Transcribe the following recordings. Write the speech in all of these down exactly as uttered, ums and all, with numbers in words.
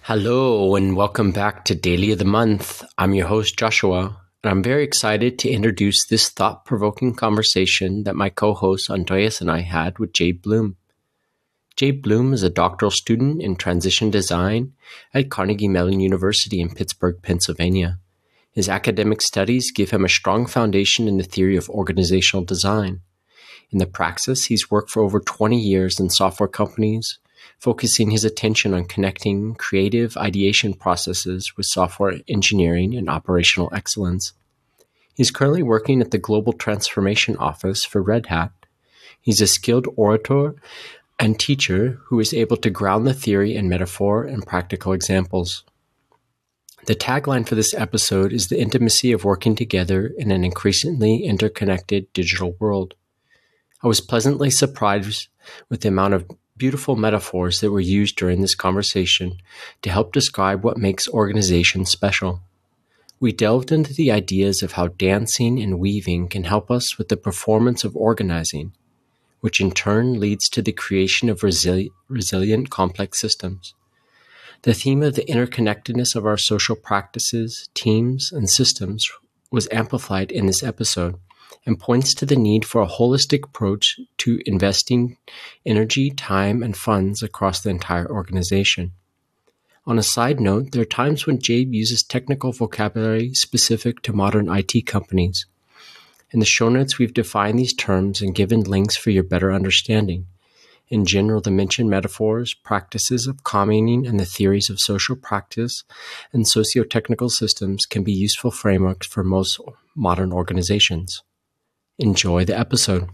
Hello and welcome back to Daily of the Month. I'm your host Joshua, and I'm very excited to introduce this thought-provoking conversation that my co-host Andreas and I had with Jay Bloom. Jay Bloom is a doctoral student in transition design at Carnegie Mellon University in Pittsburgh, Pennsylvania. His academic studies give him a strong foundation in the theory of organizational design. In the praxis, he's worked for over twenty years in software companies, focusing his attention on connecting creative ideation processes with software engineering and operational excellence. He's currently working at the Global Transformation Office for Red Hat. He's a skilled orator and teacher who is able to ground the theory in metaphor and practical examples. The tagline for this episode is the intimacy of working together in an increasingly interconnected digital world. I was pleasantly surprised with the amount of beautiful metaphors that were used during this conversation to help describe what makes organizations special. We delved into the ideas of how dancing and weaving can help us with the performance of organizing, which in turn leads to the creation of resili- resilient complex systems. The theme of the interconnectedness of our social practices, teams, and systems was amplified in this episode, and points to the need for a holistic approach to investing energy, time, and funds across the entire organization. On a side note, there are times when Jabe uses technical vocabulary specific to modern I T companies. In the show notes, we've defined these terms and given links for your better understanding. In general, the mentioned metaphors, practices of commenting, and the theories of social practice and socio-technical systems can be useful frameworks for most modern organizations. Enjoy the episode.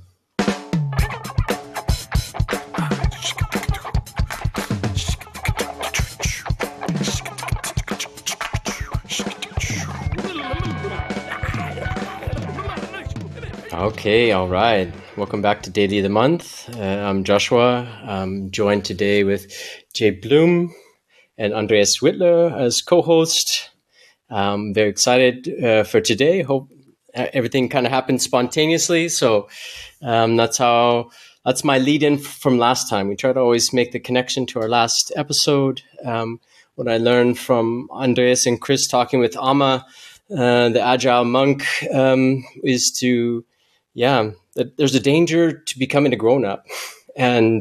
Okay, all right. Welcome back to Daily of the Month. Uh, I'm Joshua. I'm joined today with Jay Bloom and Andreas Whitler as co-host. I'm very excited uh, for today. Hope everything kind of happened spontaneously. So um, that's how, that's my lead in from last time. We try to always make the connection to our last episode. Um, what I learned from Andreas and Chris talking with Amma, uh, the Agile monk, um, is to, yeah, that there's a danger to becoming a grown-up and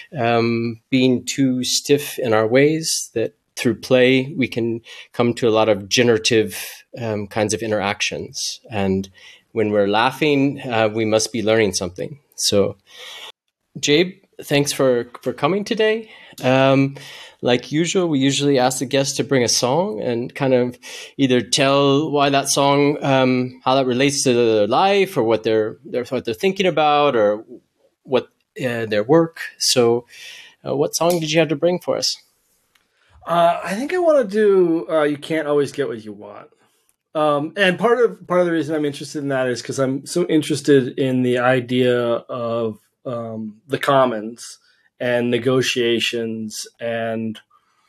um, being too stiff in our ways, that through play, we can come to a lot of generative um, kinds of interactions. And when we're laughing, uh, we must be learning something. So, Jabe, thanks for, for coming today. Um, like usual, we usually ask the guests to bring a song and kind of either tell why that song, um, how that relates to their life or what they're, they're what they're thinking about or what uh, their work. So, uh, what song did you have to bring for us? Uh, I think I want to do uh, You Can't Always Get What You Want. Um, and part of part of the reason I'm interested in that is because I'm so interested in the idea of um, the commons and negotiations and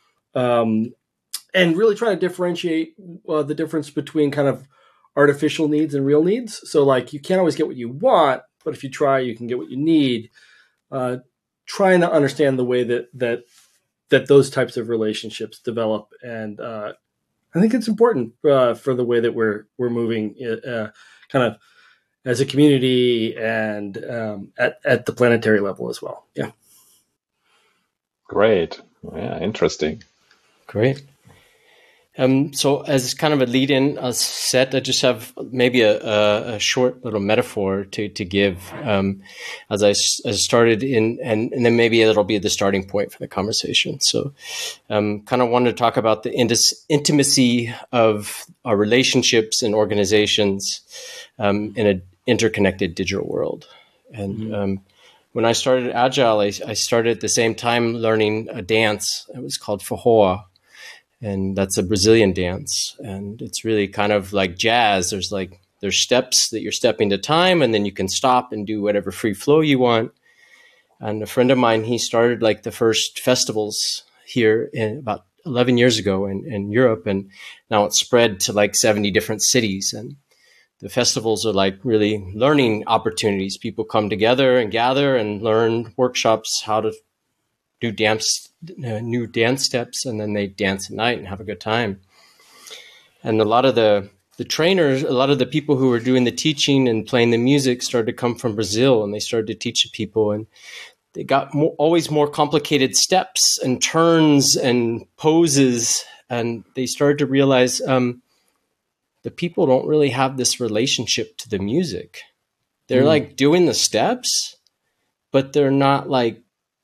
um, and really trying to differentiate uh, the difference between kind of artificial needs and real needs. So like you can't always get what you want, but if you try, you can get what you need. Uh, trying to understand the way that that that those types of relationships develop. And uh, I think it's important uh, for the way that we're we're moving uh, kind of as a community and um, at, at the planetary level as well. Yeah. Great. Yeah, interesting. Great. Um, so as kind of a lead-in uh, set, I just have maybe a, a, a short little metaphor to to give um, as I, as I started in, and, and then maybe it'll be the starting point for the conversation. So um, kind of wanted to talk about the indis- intimacy of our relationships and organizations um, in an interconnected digital world. And mm-hmm. um, when I started Agile, I, I started at the same time learning a dance. It was called Forró. And that's a Brazilian dance. And it's really kind of like jazz. There's like, there's steps that you're stepping to time, and then you can stop and do whatever free flow you want. And a friend of mine, he started like the first festivals here in about eleven years ago in, in Europe. And now it's spread to like seventy different cities. And the festivals are like really learning opportunities. People come together and gather and learn workshops, how to new dance, uh, new dance steps, and then they dance at night and have a good time. And a lot of the the trainers, a lot of the people who were doing the teaching and playing the music started to come from Brazil, and they started to teach the people, and they got more, always more complicated steps and turns and poses, and they started to realize um, the people don't really have this relationship to the music. They're mm. like doing the steps, but they're not like,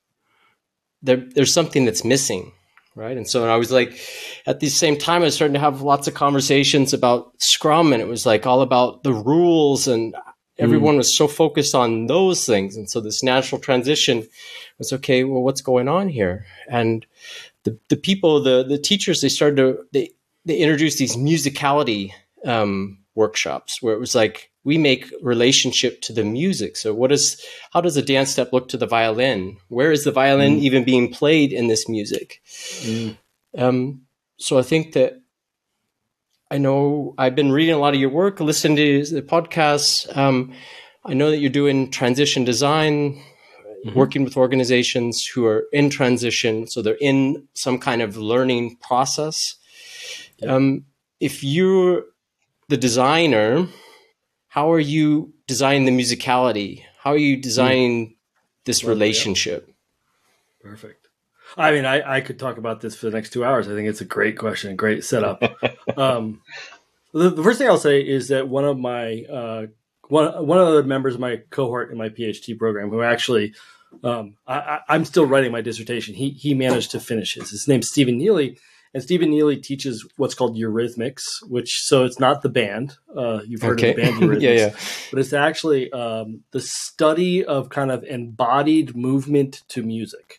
there's something that's missing, right? And so I was like, at the same time, I was starting to have lots of conversations about Scrum, and it was like all about the rules, and everyone mm. was so focused on those things. And so this natural transition was, okay, well, what's going on here? And the, the people, the, the teachers, they started to, they, they introduced these musicality um, workshops where it was like, we make relationship to the music. So what is, how does a dance step look to the violin? Where is the violin mm. even being played in this music? Mm. Um, so I think that, I know I've been reading a lot of your work, listening to the podcasts. Um, I know that you're doing transition design, mm-hmm. working with organizations who are in transition. So they're in some kind of learning process. Yeah. Um, if you're the designer, how are you designing the musicality? How are you designing mm. this well, relationship? Yeah. Perfect. I mean, I, I could talk about this for the next two hours. I think it's a great question, great setup. um, the, the first thing I'll say is that one of my uh, one one of the members of my cohort in my PhD program, who actually um, I, I'm still writing my dissertation, he he managed to finish his. His name's Stephen Neely, and Stephen Neely teaches what's called Eurythmics, which so it's not the band. Uh, you've heard okay. of the band Eurythmics, yeah, yeah. but it's actually um, the study of kind of embodied movement to music.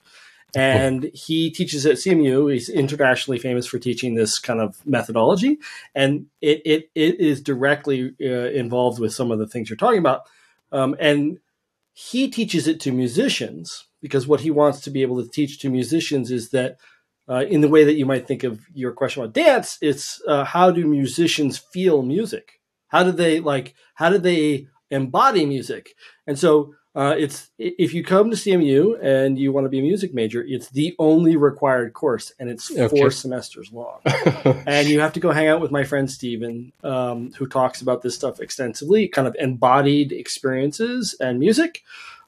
And he teaches at C M U. He's internationally famous for teaching this kind of methodology. And it it, it is directly uh, involved with some of the things you're talking about. Um, and he teaches it to musicians because what he wants to be able to teach to musicians is that uh, in the way that you might think of your question about dance, it's uh, how do musicians feel music? How do they like, how do they embody music? And so Uh, it's if you come to C M U and you want to be a music major, it's the only required course, and it's four okay. semesters long. And you have to go hang out with my friend Steven, um, who talks about this stuff extensively, kind of embodied experiences and music.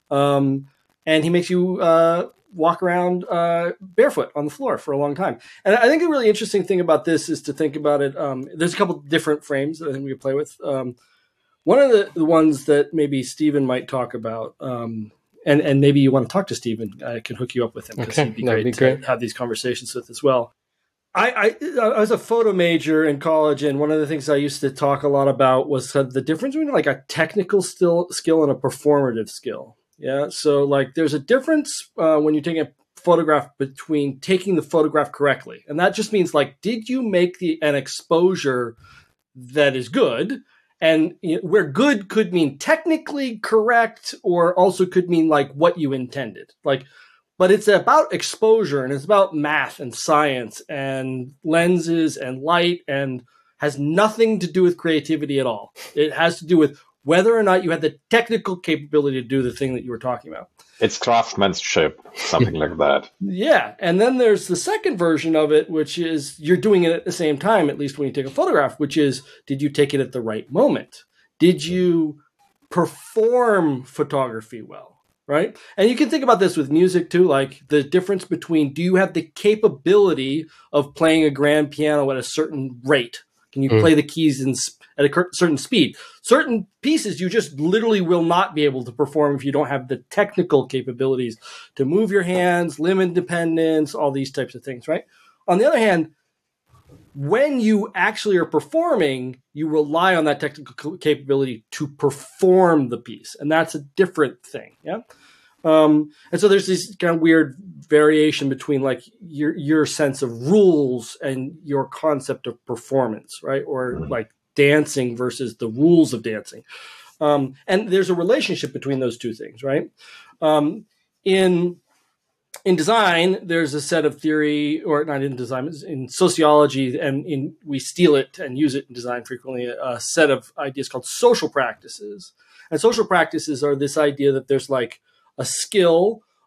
Um, and he makes you uh, walk around uh, barefoot on the floor for a long time. And I think a really interesting thing about this is to think about it. Um, there's a couple different frames that I think we could play with. Um, One of the, the ones that maybe Stephen might talk about, um, and, and maybe you want to talk to Stephen, I can hook you up with him because okay, he'd be that'd great be great to have these conversations with as well. I, I, I was a photo major in college, and one of the things I used to talk a lot about was the difference between like a technical still, skill and a performative skill. Yeah, so like there's a difference uh, when you're taking a photograph between taking the photograph correctly, and that just means like, did you make the an exposure that is good? And you know, where good could mean technically correct, or also could mean like what you intended. Like, but it's about exposure, and it's about math and science and lenses and light, and has nothing to do with creativity at all. It has to do with whether or not you had the technical capability to do the thing that you were talking about. It's craftsmanship, something like that. Yeah. And then there's the second version of it, which is you're doing it at the same time, at least when you take a photograph, which is, did you take it at the right moment? Did you perform photography well? Right. And you can think about this with music too, like the difference between, do you have the capability of playing a grand piano at a certain rate? Can you mm. play the keys in at a certain speed? Certain pieces you just literally will not be able to perform if you don't have the technical capabilities to move your hands, limb independence, all these types of things, right? On the other hand, when you actually are performing, you rely on that technical capability to perform the piece, and that's a different thing, yeah? Um, and so there's this kind of weird variation between like your your sense of rules and your concept of performance, right? Or like dancing versus the rules of dancing. Um, and there's a relationship between those two things, right? Um, in in design, there's a set of theory, or not in design, in sociology, and in we steal it and use it in design frequently, a set of ideas called social practices. And social practices are this idea that there's like a skill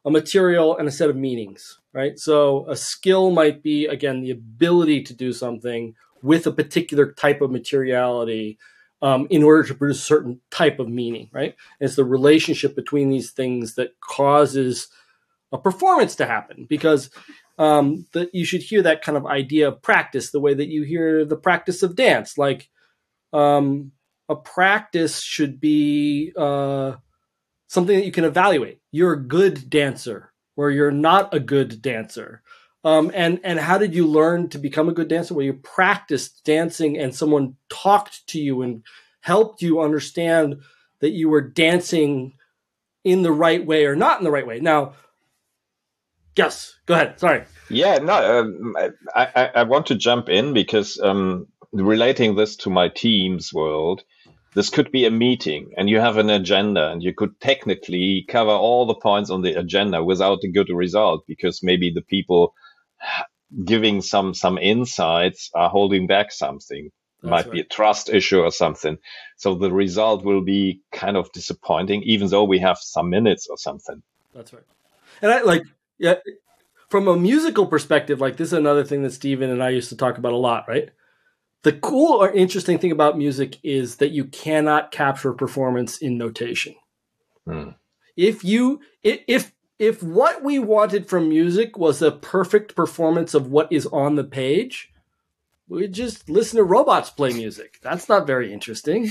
a material, and a set of meanings, right? So a skill might be, again, the ability to do something with a particular type of materiality um, in order to produce a certain type of meaning, right? And it's the relationship between these things that causes a performance to happen, because um, that you should hear that kind of idea of practice the way that you hear the practice of dance. Like um, a practice should be uh, something that you can evaluate. You're a good dancer or you're not a good dancer. Um, and, and how did you learn to become a good dancer? Well, you practiced dancing and someone talked to you and helped you understand that you were dancing in the right way or not in the right way. Now, yes, go ahead. Sorry. Yeah, no, um, I, I, I want to jump in because um, relating this to my team's world, this could be a meeting and you have an agenda and you could technically cover all the points on the agenda without a good result because maybe the people giving some some insights are holding back something. That's might right. be a trust issue or something. So the result will be kind of disappointing, even though we have some minutes or something. That's right. And I like, yeah, from a musical perspective, like this is another thing that Steven and I used to talk about a lot, right? The cool or interesting thing about music is that you cannot capture performance in notation. Hmm. If you, if, if what we wanted from music was a perfect performance of what is on the page, we just listen to robots play music. That's not very interesting.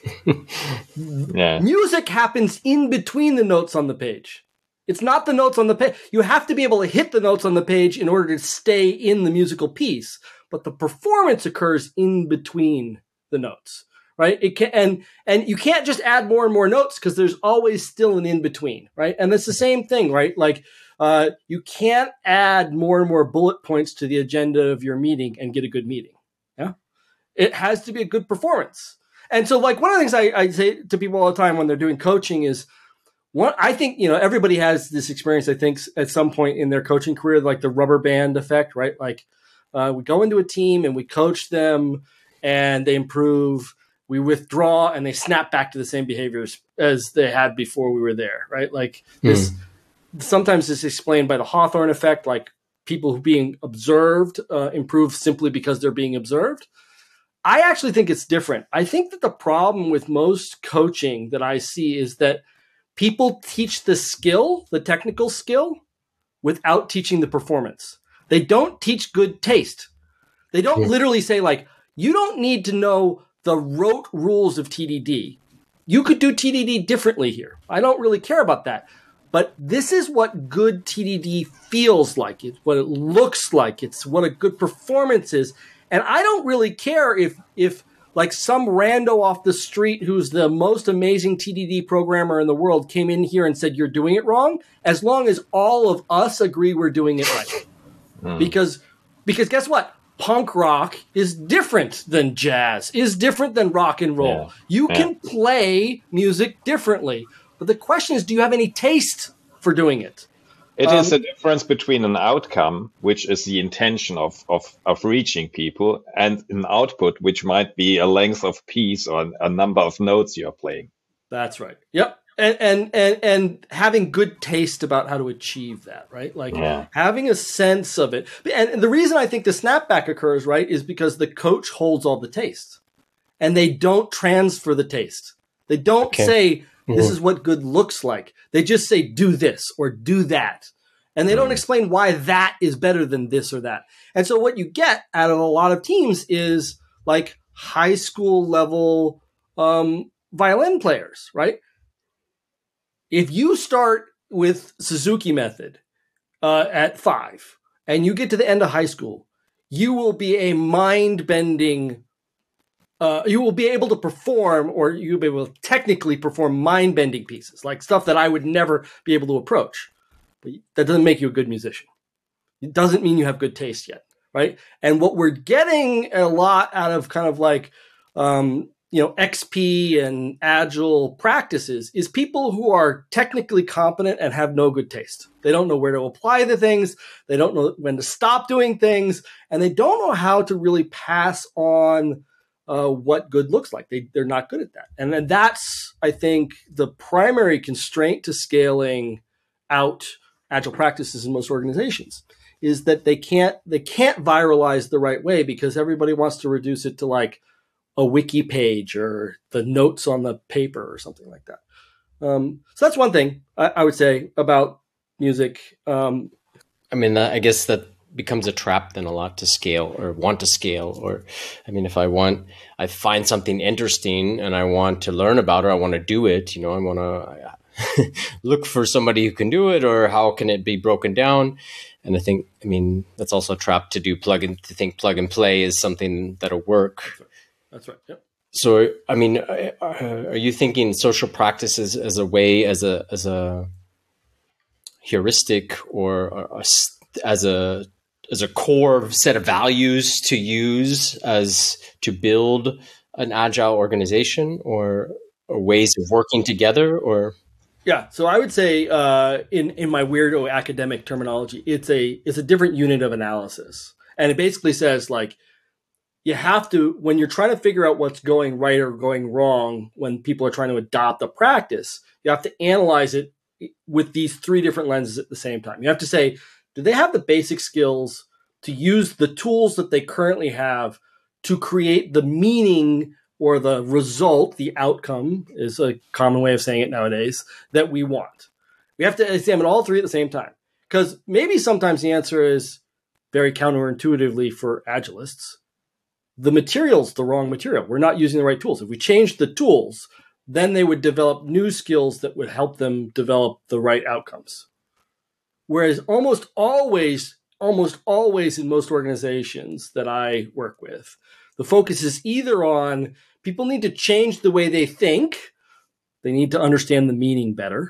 Yeah. Music happens in between the notes on the page. It's not the notes on the page. You have to be able to hit the notes on the page in order to stay in the musical piece. But the performance occurs in between the notes, right? It can, and, and you can't just add more and more notes because there's always still an in-between, right? And it's the same thing, right? Like, Uh, you can't add more and more bullet points to the agenda of your meeting and get a good meeting. Yeah, it has to be a good performance. And so, like one of the things I, I say to people all the time when they're doing coaching is, one, I think you know everybody has this experience. I think at some point in their coaching career, like the rubber band effect, right? Like uh, we go into a team and we coach them, and they improve. We withdraw, and they snap back to the same behaviors as they had before we were there, right? Like this. Mm. Sometimes it's explained by the Hawthorne effect, like people who being observed uh, improve simply because they're being observed. I actually think it's different. I think that the problem with most coaching that I see is that people teach the skill, the technical skill, without teaching the performance. They don't teach good taste. They don't yeah. literally say, like, you don't need to know the rote rules of T D D. You could do T D D differently here. I don't really care about that. But this is what good T D D feels like. It's what it looks like. It's what a good performance is. And I don't really care if, if like some rando off the street who's the most amazing T D D programmer in the world came in here and said, you're doing it wrong, as long as all of us agree we're doing it right. Mm. Because, because guess what? Punk rock is different than jazz, is different than rock and roll. Yeah. You yeah. can play music differently. But the question is, do you have any taste for doing it? It um, is a difference between an outcome, which is the intention of, of, of reaching people, and an output, which might be a length of piece or a number of notes you're playing. That's right. Yep. And and and, and having good taste about how to achieve that, right? Like yeah. having a sense of it. And the reason I think the snapback occurs, right, is because the coach holds all the taste. And they don't transfer the taste. They don't okay. say, this is what good looks like. They just say, do this or do that. And they don't explain why that is better than this or that. And so what you get out of a lot of teams is like high school level um, violin players, right? If you start with Suzuki method uh, at five and you get to the end of high school, you will be a mind-bending Uh, you will be able to perform, or you'll be able to technically perform mind-bending pieces, like stuff that I would never be able to approach. But that doesn't make you a good musician. It doesn't mean you have good taste yet, right? And what we're getting a lot out of kind of like, um, you know, X P and agile practices is people who are technically competent and have no good taste. They don't know where to apply the things. They don't know when to stop doing things. And they don't know how to really pass on Uh, what good looks like. They, they're not good at that. And then that's, I think, the primary constraint to scaling out agile practices in most organizations is that they can't they can't viralize the right way because everybody wants to reduce it to like a wiki page or the notes on the paper or something like that. Um, so that's one thing I, I would say about music. Um, I mean, I guess that becomes a trap then a lot to scale or want to scale. Or, I mean, if I want, I find something interesting and I want to learn about it, I want to do it, you know, I want to look for somebody who can do it, or how can it be broken down? And I think, I mean, that's also a trap to do plug and to think plug and play is something that'll work. That's right. Yep. So, I mean, are you thinking social practices as a way, as a, as a heuristic or a, as a, as a core set of values to use as to build an agile organization, or, or ways of working together? Or yeah, so I would say uh, in in my weirdo academic terminology, it's a it's a different unit of analysis, and it basically says like you have to, when you're trying to figure out what's going right or going wrong when people are trying to adopt a practice, you have to analyze it with these three different lenses at the same time. You have to say, do they have the basic skills to use the tools that they currently have to create the meaning or the result, the outcome is a common way of saying it nowadays, that we want? We have to examine all three at the same time. Because maybe sometimes the answer is very counterintuitively for agilists. The material's the wrong material. We're not using the right tools. If we change the tools, then they would develop new skills that would help them develop the right outcomes. Whereas almost always, almost always in most organizations that I work with, the focus is either on people need to change the way they think, they need to understand the meaning better,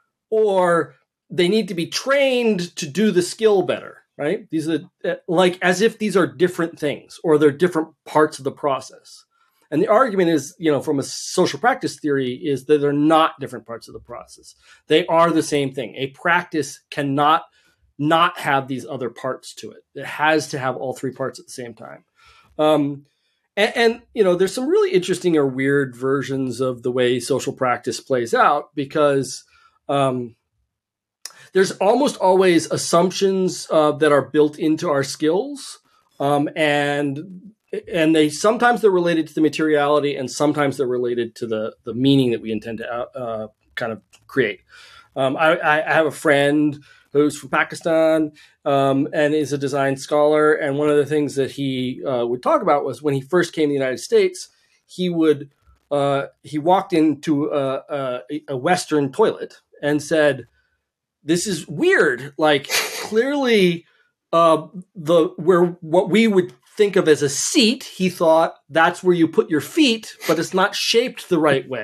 or they need to be trained to do the skill better, right? These are like as if these are different things or they're different parts of the process. And the argument is, you know, from a social practice theory, is that they're not different parts of the process. They are the same thing. A practice cannot not have these other parts to it. It has to have all three parts at the same time. Um, and, and, you know, there's some really interesting or weird versions of the way social practice plays out, because um, there's almost always assumptions uh, that are built into our skills. Um, and and they sometimes they're related to the materiality, and sometimes they're related to the, the meaning that we intend to uh, kind of create. Um, I, I have a friend who's from Pakistan um, and is a design scholar. And one of the things that he uh, would talk about was when he first came to the United States, he would uh, he walked into a, a, a Western toilet and said, "This is weird. Like clearly, uh, the where what we would think of as a seat, he thought that's where you put your feet, but it's not shaped the right way."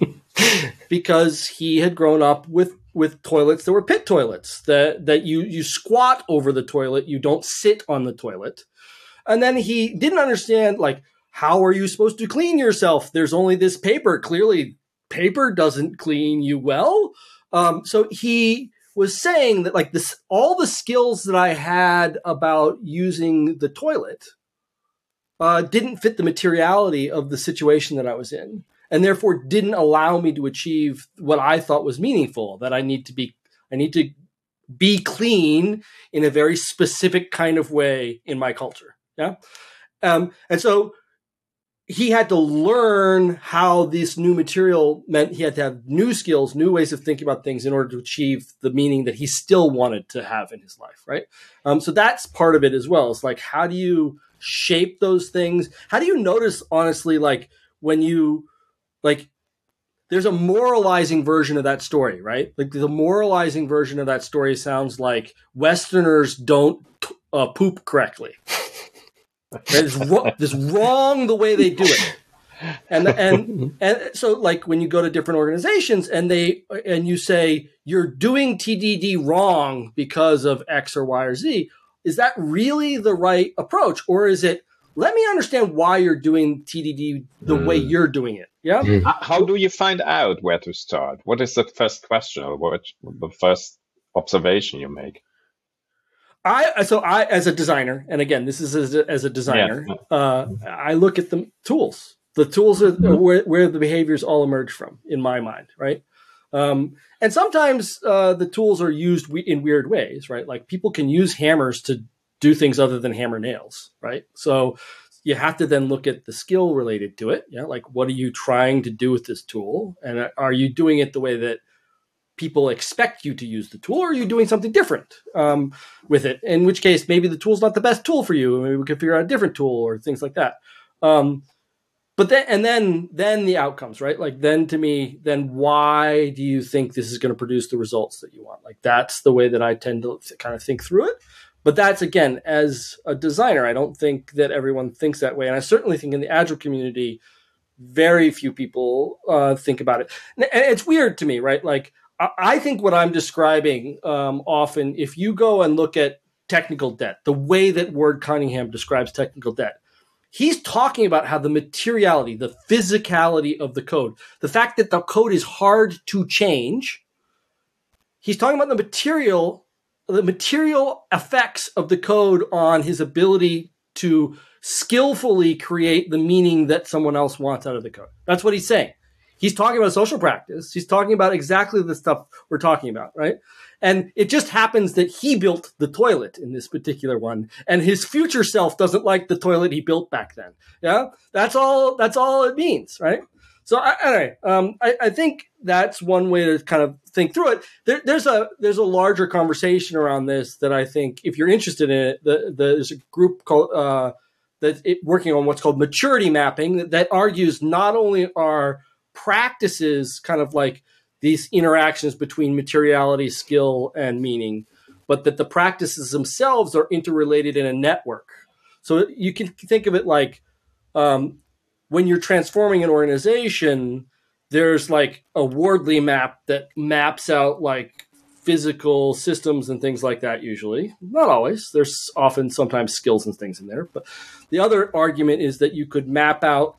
Because he had grown up with with toilets that were pit toilets, that that you you squat over the toilet, you don't sit on the toilet. And then he didn't understand, like, how are you supposed to clean yourself? There's only this paper. Clearly, paper doesn't clean you well. Um, so he was saying that, like, this, all the skills that I had about using the toilet uh, didn't fit the materiality of the situation that I was in, and therefore didn't allow me to achieve what I thought was meaningful, that I need to be, I need to be clean in a very specific kind of way in my culture. Yeah. Um, and so he had to learn how this new material meant he had to have new skills, new ways of thinking about things in order to achieve the meaning that he still wanted to have in his life. Right. Um, so that's part of it as well. It's like, how do you shape those things? How do you notice, honestly, like when you, like, there's a moralizing version of that story, right? Like the moralizing version of that story sounds like Westerners don't uh, poop correctly. It's, ro- it's wrong the way they do it. And, and, and so like when you go to different organizations and they, and you say, you're doing T D D wrong because of X or Y or Z, is that really the right approach? Or is it, let me understand why you're doing T D D the mm. way you're doing it. Yeah. Mm. How do you find out where to start? What is the first question or what the first observation you make? I so I as a designer, and again, this is as a, as a designer, yeah. uh, I look at the tools. The tools are mm. where, where the behaviors all emerge from, in my mind, right? Um, and sometimes uh, the tools are used we- in weird ways, right? Like people can use hammers to do things other than hammer nails, right? So you have to then look at the skill related to it. Yeah, like what are you trying to do with this tool? And are you doing it the way that people expect you to use the tool, or are you doing something different um, with it? In which case, maybe the tool's not the best tool for you. Maybe we can figure out a different tool or things like that. Um, But then, and then, then the outcomes, right? Like then to me, then why do you think this is going to produce the results that you want? Like that's the way that I tend to kind of think through it. But that's, again, as a designer, I don't think that everyone thinks that way. And I certainly think in the Agile community, very few people uh, think about it. And it's weird to me, right? Like I think what I'm describing um, often, if you go and look at technical debt, the way that Ward Cunningham describes technical debt, he's talking about how the materiality, the physicality of the code, the fact that the code is hard to change, he's talking about the material, the material effects of the code on his ability to skillfully create the meaning that someone else wants out of the code. That's what he's saying. He's talking about social practice. He's talking about exactly the stuff we're talking about, right? And it just happens that he built the toilet in this particular one, and his future self doesn't like the toilet he built back then. Yeah, that's all. That's all it means, right? So, anyway, um, I, I think that's one way to kind of think through it. There, there's a there's a larger conversation around this that I think, if you're interested in it, the, the, there's a group called uh, that it, working on what's called maturity mapping that, that argues not only are practices kind of like these interactions between materiality, skill, and meaning, but that the practices themselves are interrelated in a network. So you can think of it like um, when you're transforming an organization, there's like a Wardley map that maps out like physical systems and things like that usually. Not always. There's often sometimes skills and things in there. But the other argument is that you could map out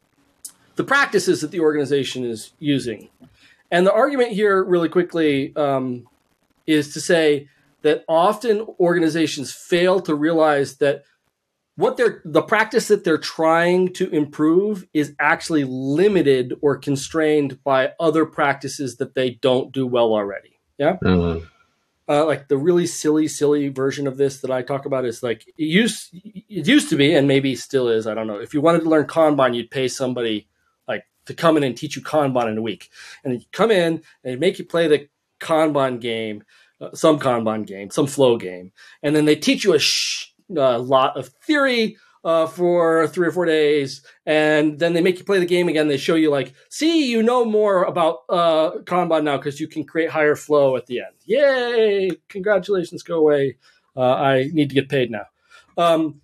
the practices that the organization is using. And the argument here, really quickly, um, is to say that often organizations fail to realize that what they're the practice that they're trying to improve is actually limited or constrained by other practices that they don't do well already. Yeah. Mm-hmm. Uh, like the really silly, silly version of this that I talk about is like it used it used to be, and maybe still is. I don't know. If you wanted to learn Kanban, you'd pay somebody to come in and teach you Kanban in a week. And you come in and they make you play the Kanban game, uh, some Kanban game, some flow game. And then they teach you a sh- uh, lot of theory uh, for three or four days. And then they make you play the game again. They show you like, see, you know more about uh, Kanban now because you can create higher flow at the end. Yay! Congratulations, go away. Uh, I need to get paid now. Um,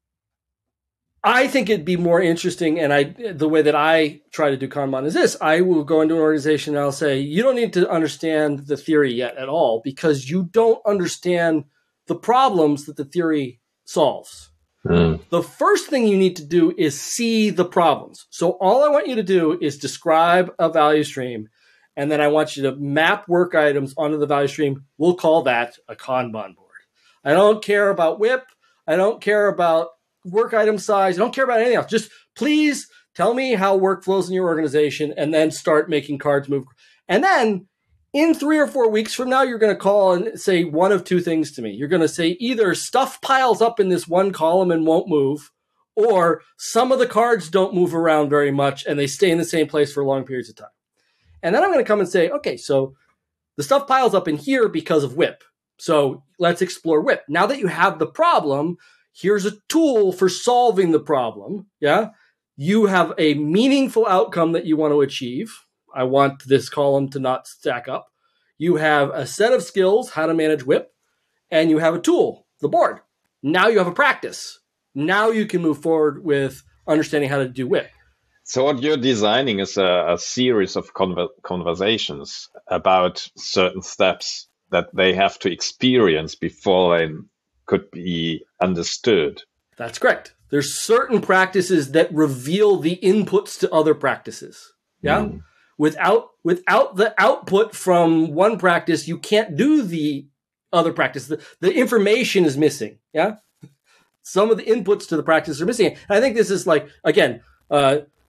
I think it'd be more interesting, and I the way that I try to do Kanban is this. I will go into an organization and I'll say, you don't need to understand the theory yet at all because you don't understand the problems that the theory solves. Mm. The first thing you need to do is see the problems. So all I want you to do is describe a value stream, and then I want you to map work items onto the value stream. We'll call that a Kanban board. I don't care about W I P. I don't care about work item size. I don't care about anything else. Just please tell me how work flows in your organization and then start making cards move. And then in three or four weeks from now, you're going to call and say one of two things to me. You're going to say either stuff piles up in this one column and won't move, or some of the cards don't move around very much and they stay in the same place for long periods of time. And then I'm going to come and say, okay, so the stuff piles up in here because of W I P. So let's explore W I P. Now that you have the problem, here's a tool for solving the problem. Yeah. You have a meaningful outcome that you want to achieve. I want this column to not stack up. You have a set of skills, how to manage W I P, and you have a tool, the board. Now you have a practice. Now you can move forward with understanding how to do W I P. So what you're designing is a, a series of conver- conversations about certain steps that they have to experience before they could be understood. That's correct. There's certain practices that reveal the inputs to other practices. Yeah. Mm. Without without the output from one practice, you can't do the other practice. The, the information is missing. Yeah. Some of the inputs to the practice are missing. And I think this is like, again, uh,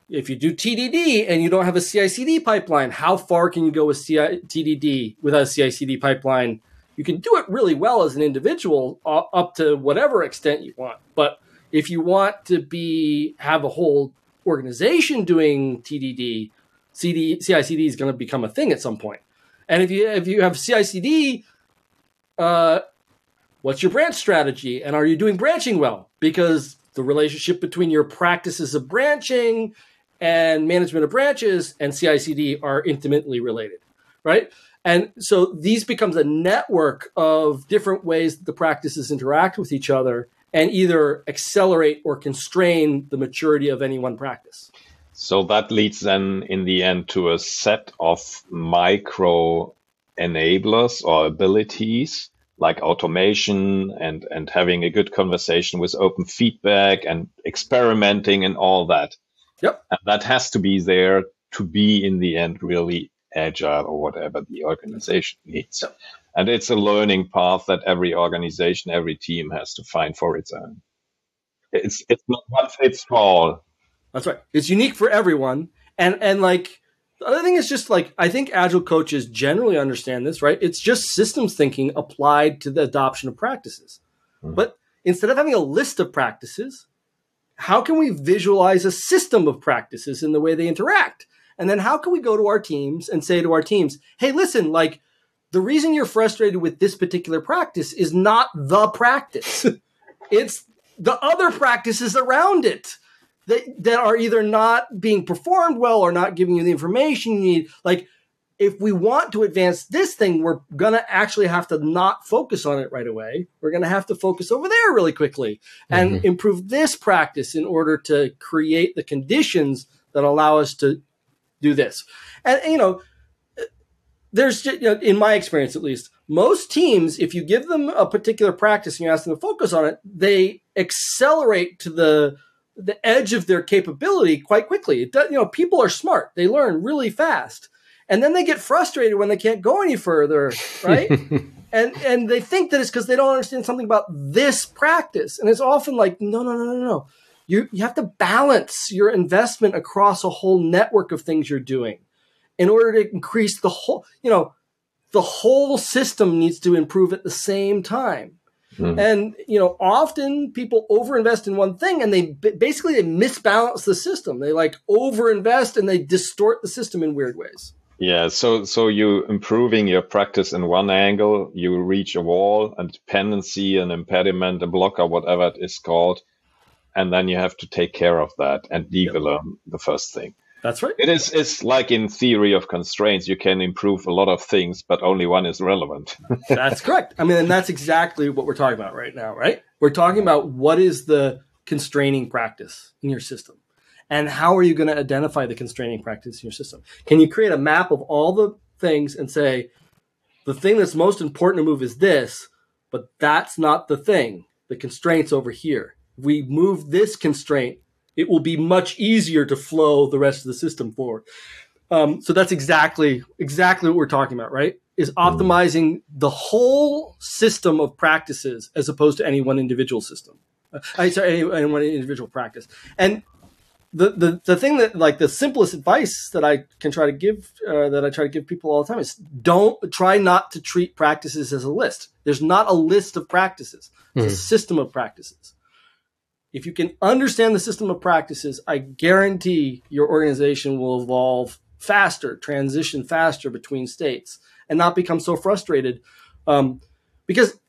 if you do T D D and you don't have a C I C D pipeline, how far can you go with C I, T D D without a C I C D pipeline? You can do it really well as an individual uh, up to whatever extent you want. But if you want to be have a whole organization doing T D D, C D, C I C D is going to become a thing at some point. And if you if you have C I C D, uh, what's your branch strategy? And are you doing branching well? Because the relationship between your practices of branching and management of branches and C I C D are intimately related, right? And so these becomes a network of different ways that the practices interact with each other and either accelerate or constrain the maturity of any one practice. So that leads then in the end to a set of micro enablers or abilities like automation and, and having a good conversation with open feedback and experimenting and all that. Yep. And that has to be there to be in the end really agile or whatever the organization needs. Yep. And it's a learning path that every organization, every team has to find for its own. It's it's not one fits all. That's right. It's unique for everyone. And and like the other thing is just like I think agile coaches generally understand this, right? It's just systems thinking applied to the adoption of practices. Mm-hmm. But instead of having a list of practices, how can we visualize a system of practices in the way they interact? And then how can we go to our teams and say to our teams, hey, listen, like the reason you're frustrated with this particular practice is not the practice. It's the other practices around it that, that are either not being performed well or not giving you the information you need. Like if we want to advance this thing, we're going to actually have to not focus on it right away. We're going to have to focus over there really quickly and mm-hmm. improve this practice in order to create the conditions that allow us to do this. And, you know, there's, you know, in my experience, at least, most teams, if you give them a particular practice and you ask them to focus on it, they accelerate to the the edge of their capability quite quickly. It does, you know, people are smart. They learn really fast. And then they get frustrated when they can't go any further, right? and and they think that it's because they don't understand something about this practice. And it's often like, no, no, no, no, no. You, you have to balance your investment across a whole network of things you're doing in order to increase the whole, you know, the whole system needs to improve at the same time. Mm. And, you know, often people overinvest in one thing and they basically they misbalance the system. They like overinvest and they distort the system in weird ways. Yeah. So, so you improving your practice in one angle, you reach a wall, a dependency, an impediment, a blocker, whatever it is called. And then you have to take care of that and develop yep. the first thing. That's right. It is. It's like in theory of constraints, you can improve a lot of things, but only one is relevant. That's correct. I mean, and that's exactly what we're talking about right now, right? We're talking about what is the constraining practice in your system and how are you going to identify the constraining practice in your system? Can you create a map of all the things and say, the thing that's most important to move is this, but that's not the thing. The constraint's over here. If we move this constraint, it will be much easier to flow the rest of the system forward. Um, so that's exactly exactly what we're talking about, right? Is optimizing the whole system of practices as opposed to any one individual system. Uh, I sorry, any, any one individual practice. And the, the the thing that like the simplest advice that I can try to give uh, that I try to give people all the time is don't try not to treat practices as a list. There's not a list of practices. It's mm. a system of practices. If you can understand the system of practices, I guarantee your organization will evolve faster, transition faster between states, and not become so frustrated. Um, because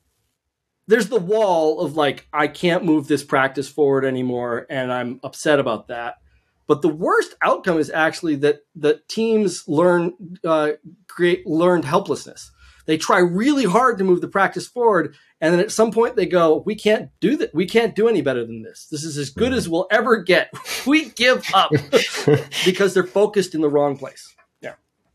there's the wall of like, I can't move this practice forward anymore, and I'm upset about that. But the worst outcome is actually that that teams learn uh, create learned helplessness. They try really hard to move the practice forward, and then at some point they go, we can't do that. We can't do any better than this. This is as good as we'll ever get. We give up because they're focused in the wrong place. Yeah.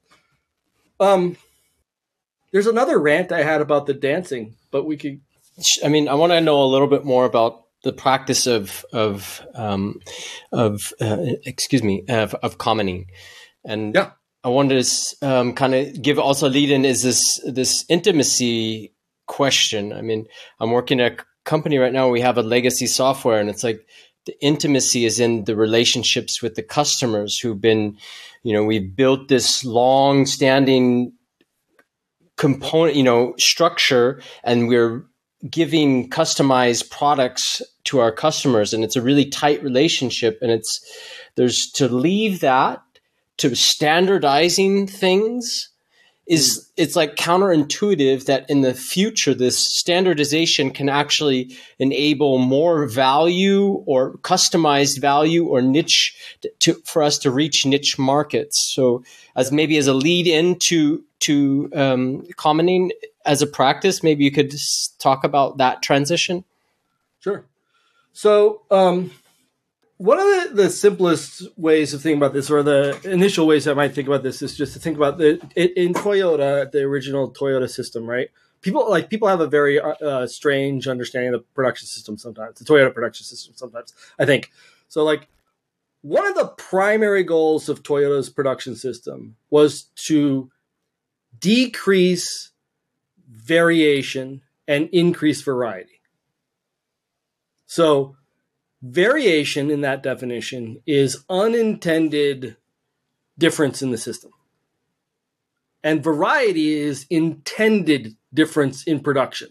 Um, there's another rant I had about the dancing, but we could. I mean, I want to know a little bit more about the practice of of um, of uh, excuse me of, of commenting, and yeah. I wanted to um, kind of give also a lead in is this this intimacy question. I mean, I'm working at a company right now. We have a legacy software, and it's like the intimacy is in the relationships with the customers who've been, you know, we've built this long-standing component, you know, structure, and we're giving customized products to our customers, and it's a really tight relationship. And it's there's to leave that to standardizing things is it's like counterintuitive that in the future this standardization can actually enable more value or customized value or niche to for us to reach niche markets. So as maybe as a lead into to um, commenting as a practice, maybe you could talk about that transition. Sure. So um, one of the, the simplest ways of thinking about this, or the initial ways I might think about this, is just to think about the it, in Toyota, the original Toyota system, right? People like people have a very uh, strange understanding of the production system sometimes, the Toyota production system sometimes, I think. So like one of the primary goals of Toyota's production system was to decrease variation and increase variety. So variation in that definition is unintended difference in the system. And variety is intended difference in production.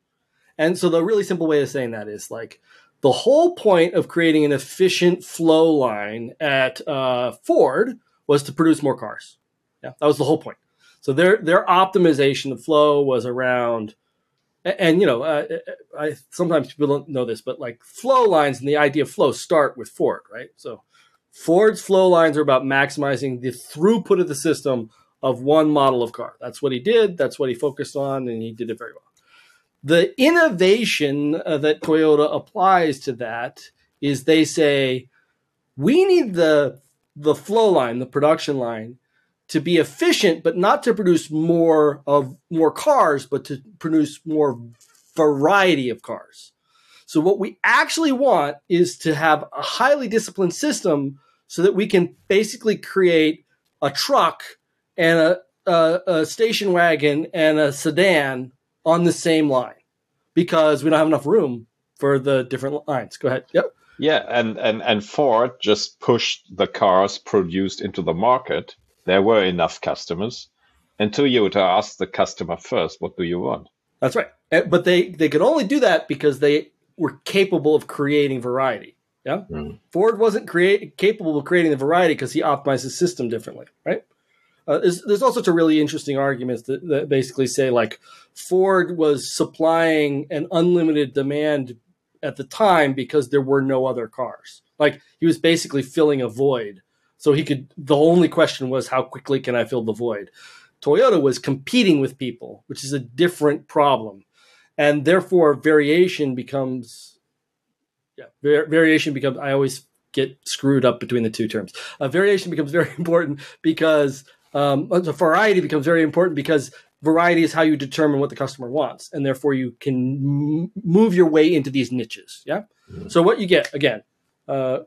And so the really simple way of saying that is like the whole point of creating an efficient flow line at uh, Ford was to produce more cars. Yeah, that was the whole point. So their their optimization of flow was around, and, and you know, uh, I sometimes people don't know this, but like flow lines and the idea of flow start with Ford, right? So Ford's flow lines are about maximizing the throughput of the system of one model of car. That's what he did. That's what he focused on, and he did it very well. The innovation uh, that Toyota applies to that is they say, we need the the flow line, the production line, to be efficient, but not to produce more of more cars, but to produce more variety of cars. So what we actually want is to have a highly disciplined system so that we can basically create a truck and a, a, a station wagon and a sedan on the same line, because we don't have enough room for the different lines. Go ahead. Yep. Yeah, and, and, and Ford just pushed the cars produced into the market. There were enough customers. And Toyota asked the customer first, what do you want? That's right. But they, they could only do that because they were capable of creating variety. Yeah. Mm. Ford wasn't create, capable of creating the variety because he optimized his system differently, right? Uh, there's, there's all sorts of really interesting arguments that, that basically say, like, Ford was supplying an unlimited demand at the time because there were no other cars. Like, he was basically filling a void. So he could, the only question was, how quickly can I fill the void? Toyota was competing with people, which is a different problem. And therefore, variation becomes, yeah, var- variation becomes, I always get screwed up between the two terms. Uh, variation becomes very important because, um, variety becomes very important because variety is how you determine what the customer wants. And therefore, you can m- move your way into these niches. Yeah. Mm-hmm. So what you get, again, uh,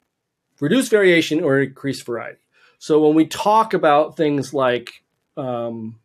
reduce variation or increase variety. So when we talk about things like um,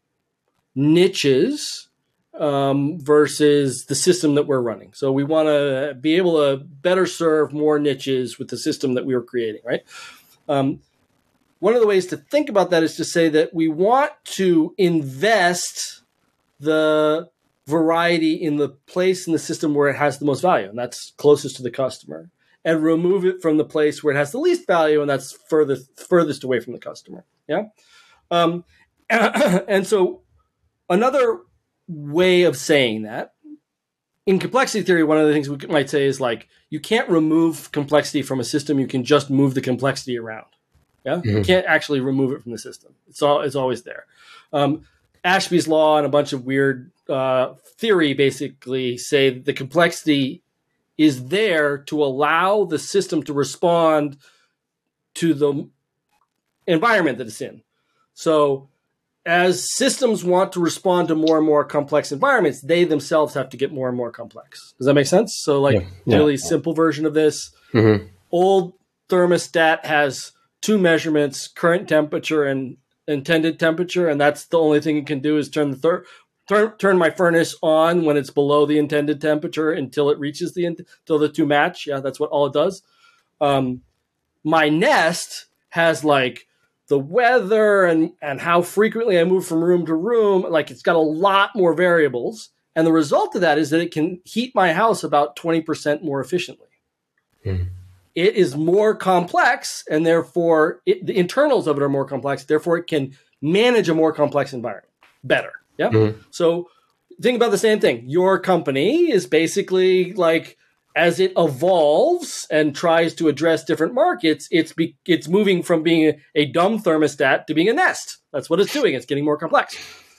niches um, versus the system that we're running. So we want to be able to better serve more niches with the system that we were creating, right? Um, one of the ways to think about that is to say that we want to invest the variety in the place in the system where it has the most value, and that's closest to the customer, and remove it from the place where it has the least value, and that's furthest furthest away from the customer. Yeah. Um, and so another way of saying that, in complexity theory, one of the things we might say is, like, you can't remove complexity from a system. You can just move the complexity around. Yeah. Mm-hmm. You can't actually remove it from the system. It's all, it's always there. Um, Ashby's law and a bunch of weird uh, theory basically say that the complexity is there to allow the system to respond to the environment that it's in. So as systems want to respond to more and more complex environments, they themselves have to get more and more complex. Does that make sense? So, like, yeah, yeah. really simple version of this, mm-hmm. old thermostat has two measurements, current temperature and intended temperature, and that's the only thing it can do is turn the third Turn, turn my furnace on when it's below the intended temperature until it reaches the until the two match. Yeah, that's what all it does. Um, my Nest has like the weather and, and how frequently I move from room to room. Like it's got a lot more variables. And the result of that is that it can heat my house about twenty percent more efficiently. Mm. It is more complex, and therefore it, the internals of it are more complex. Therefore, it can manage a more complex environment better. Yeah. Mm. So think about the same thing. Your company is basically like, as it evolves and tries to address different markets, it's be, it's moving from being a, a dumb thermostat to being a Nest. That's what it's doing. It's getting more complex.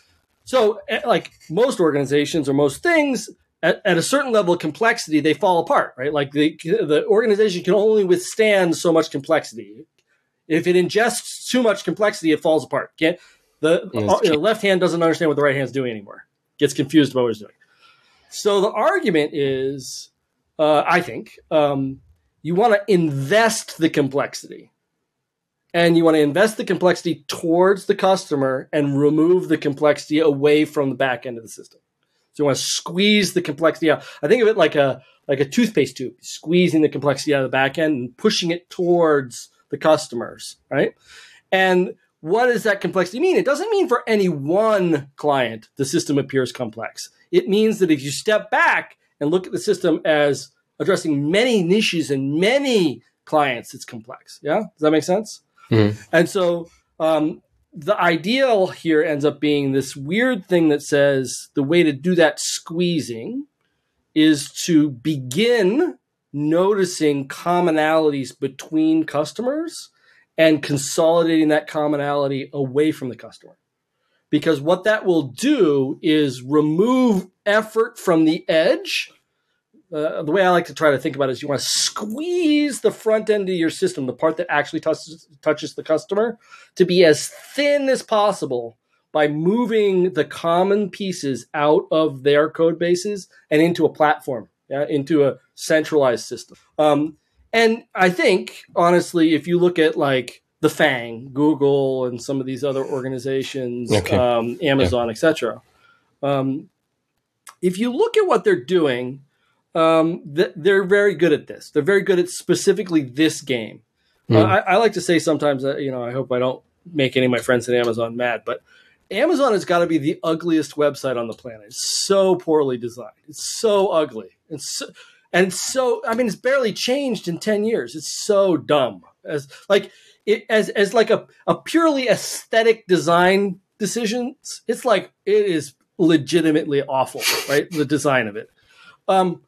So like most organizations or most things, at, at a certain level of complexity, they fall apart, right? Like the, the organization can only withstand so much complexity. If it ingests too much complexity, it falls apart. Can't, the, the left hand doesn't understand what the right hand is doing anymore. Gets confused about what it's doing. So the argument is, uh, I think, um, you want to invest the complexity. And you want to invest the complexity towards the customer and remove the complexity away from the back end of the system. So you want to squeeze the complexity out. I think of it like a like a toothpaste tube, squeezing the complexity out of the back end and pushing it towards the customers, right? And what does that complexity mean? It doesn't mean for any one client the system appears complex. It means that if you step back and look at the system as addressing many niches and many clients, it's complex. Yeah? Does that make sense? Mm-hmm. And so um, the ideal here ends up being this weird thing that says the way to do that squeezing is to begin noticing commonalities between customers and consolidating that commonality away from the customer. Because what that will do is remove effort from the edge. Uh, the way I like to try to think about it is you want to squeeze the front end of your system, the part that actually touches, touches the customer, to be as thin as possible by moving the common pieces out of their code bases and into a platform, yeah, into a centralized system. Um, and I think, honestly, if you look at like the FANG, Google, and some of these other organizations, okay. um, Amazon, yeah. et cetera, um, if you look at what they're doing, Um, th- they're very good at this. They're very good at specifically this game. Mm. Uh, I, I like to say sometimes that, you know, I hope I don't make any of my friends at Amazon mad, but Amazon has got to be the ugliest website on the planet. It's so poorly designed. It's so ugly. It's so, and so, I mean, it's barely changed in ten years. It's so dumb as like it, as, as like a, a purely aesthetic design decisions. It's like, it is legitimately awful, right? The design of it. Um,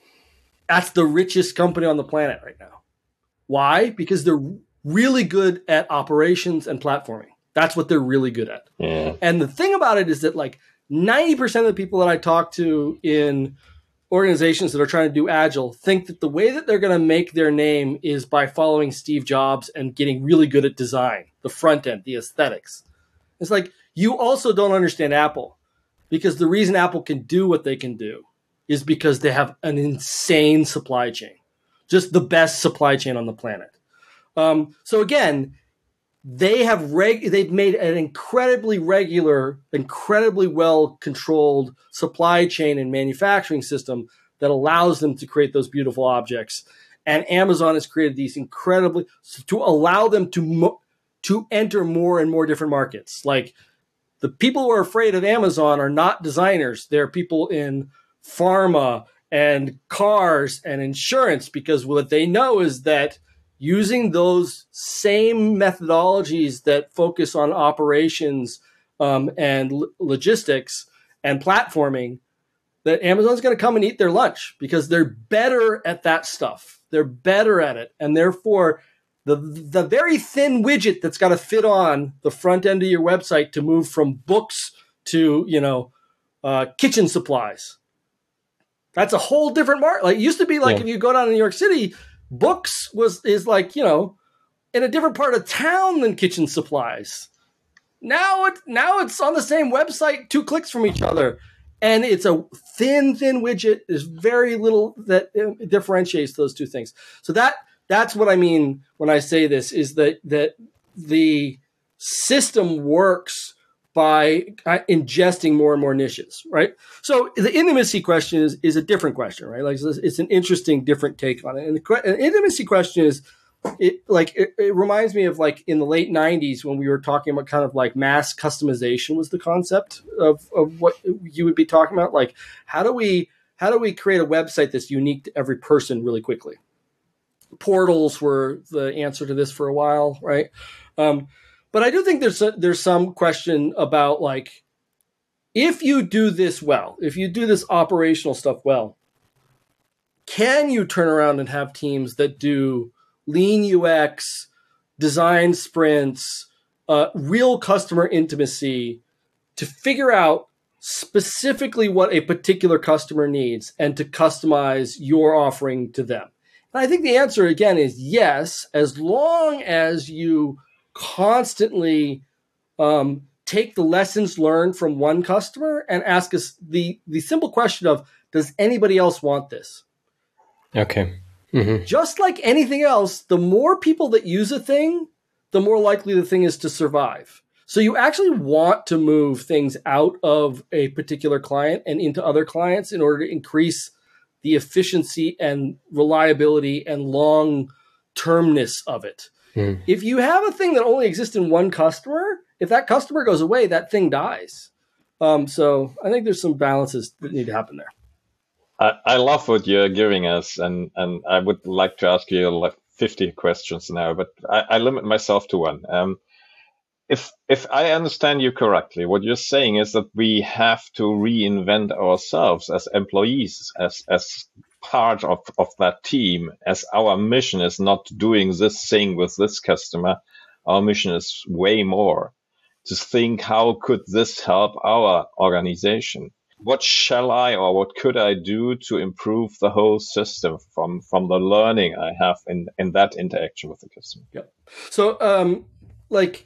That's the richest company on the planet right now. Why? Because they're really good at operations and platforming. That's what they're really good at. Yeah. And the thing about it is that like ninety percent of the people that I talk to in organizations that are trying to do Agile think that the way that they're going to make their name is by following Steve Jobs and getting really good at design, the front end, the aesthetics. It's like, you also don't understand Apple, because the reason Apple can do what they can do is because they have an insane supply chain, just the best supply chain on the planet. Um, so again, they have reg- they've made an incredibly regular, incredibly well-controlled supply chain and manufacturing system that allows them to create those beautiful objects. And Amazon has created these incredibly to allow them to mo- to enter more and more different markets. Like the people who are afraid of Amazon are not designers; they're people in pharma and cars and insurance, because what they know is that using those same methodologies that focus on operations um, and l- logistics and platforming, that Amazon's going to come and eat their lunch because they're better at that stuff. They're better at it. And therefore, the the very thin widget that's got to fit on the front end of your website to move from books to, you know, uh, kitchen supplies. That's a whole different market. Like it used to be like yeah. if you go down to New York City, books was is like, you know, in a different part of town than kitchen supplies. Now it now it's on the same website, two clicks from each other. And it's a thin, thin widget. There's very little that differentiates those two things. So that that's what I mean when I say this, is that that the system works by ingesting more and more niches, right? So the intimacy question is, is a different question, right? Like it's an interesting, different take on it. And the an intimacy question is, it like it, it reminds me of like in the late nineties when we were talking about kind of like mass customization was the concept of, of what you would be talking about. Like how do we how do we create a website that's unique to every person really quickly? Portals were the answer to this for a while, right? Um, but I do think there's a, there's some question about like if you do this well, if you do this operational stuff well, can you turn around and have teams that do lean U X, design sprints, uh, real customer intimacy to figure out specifically what a particular customer needs and to customize your offering to them? And I think the answer, again, is yes, as long as you constantly um, take the lessons learned from one customer and ask us the, the simple question of, does anybody else want this? Okay. Mm-hmm. Just like anything else, the more people that use a thing, the more likely the thing is to survive. So you actually want to move things out of a particular client and into other clients in order to increase the efficiency and reliability and long-termness of it. Mm. If you have a thing that only exists in one customer, if that customer goes away, that thing dies. Um, so I think there's some balances that need to happen there. I, I love what you're giving us, and, and I would like to ask you like fifty questions now, but I, I limit myself to one. Um, if if I understand you correctly, what you're saying is that we have to reinvent ourselves as employees, as as part of, of that team, as our mission is not doing this thing with this customer. Our mission is way more to think, how could this help our organization? What shall I or what could I do to improve the whole system from, from the learning I have in, in that interaction with the customer? Yep. So, um, like,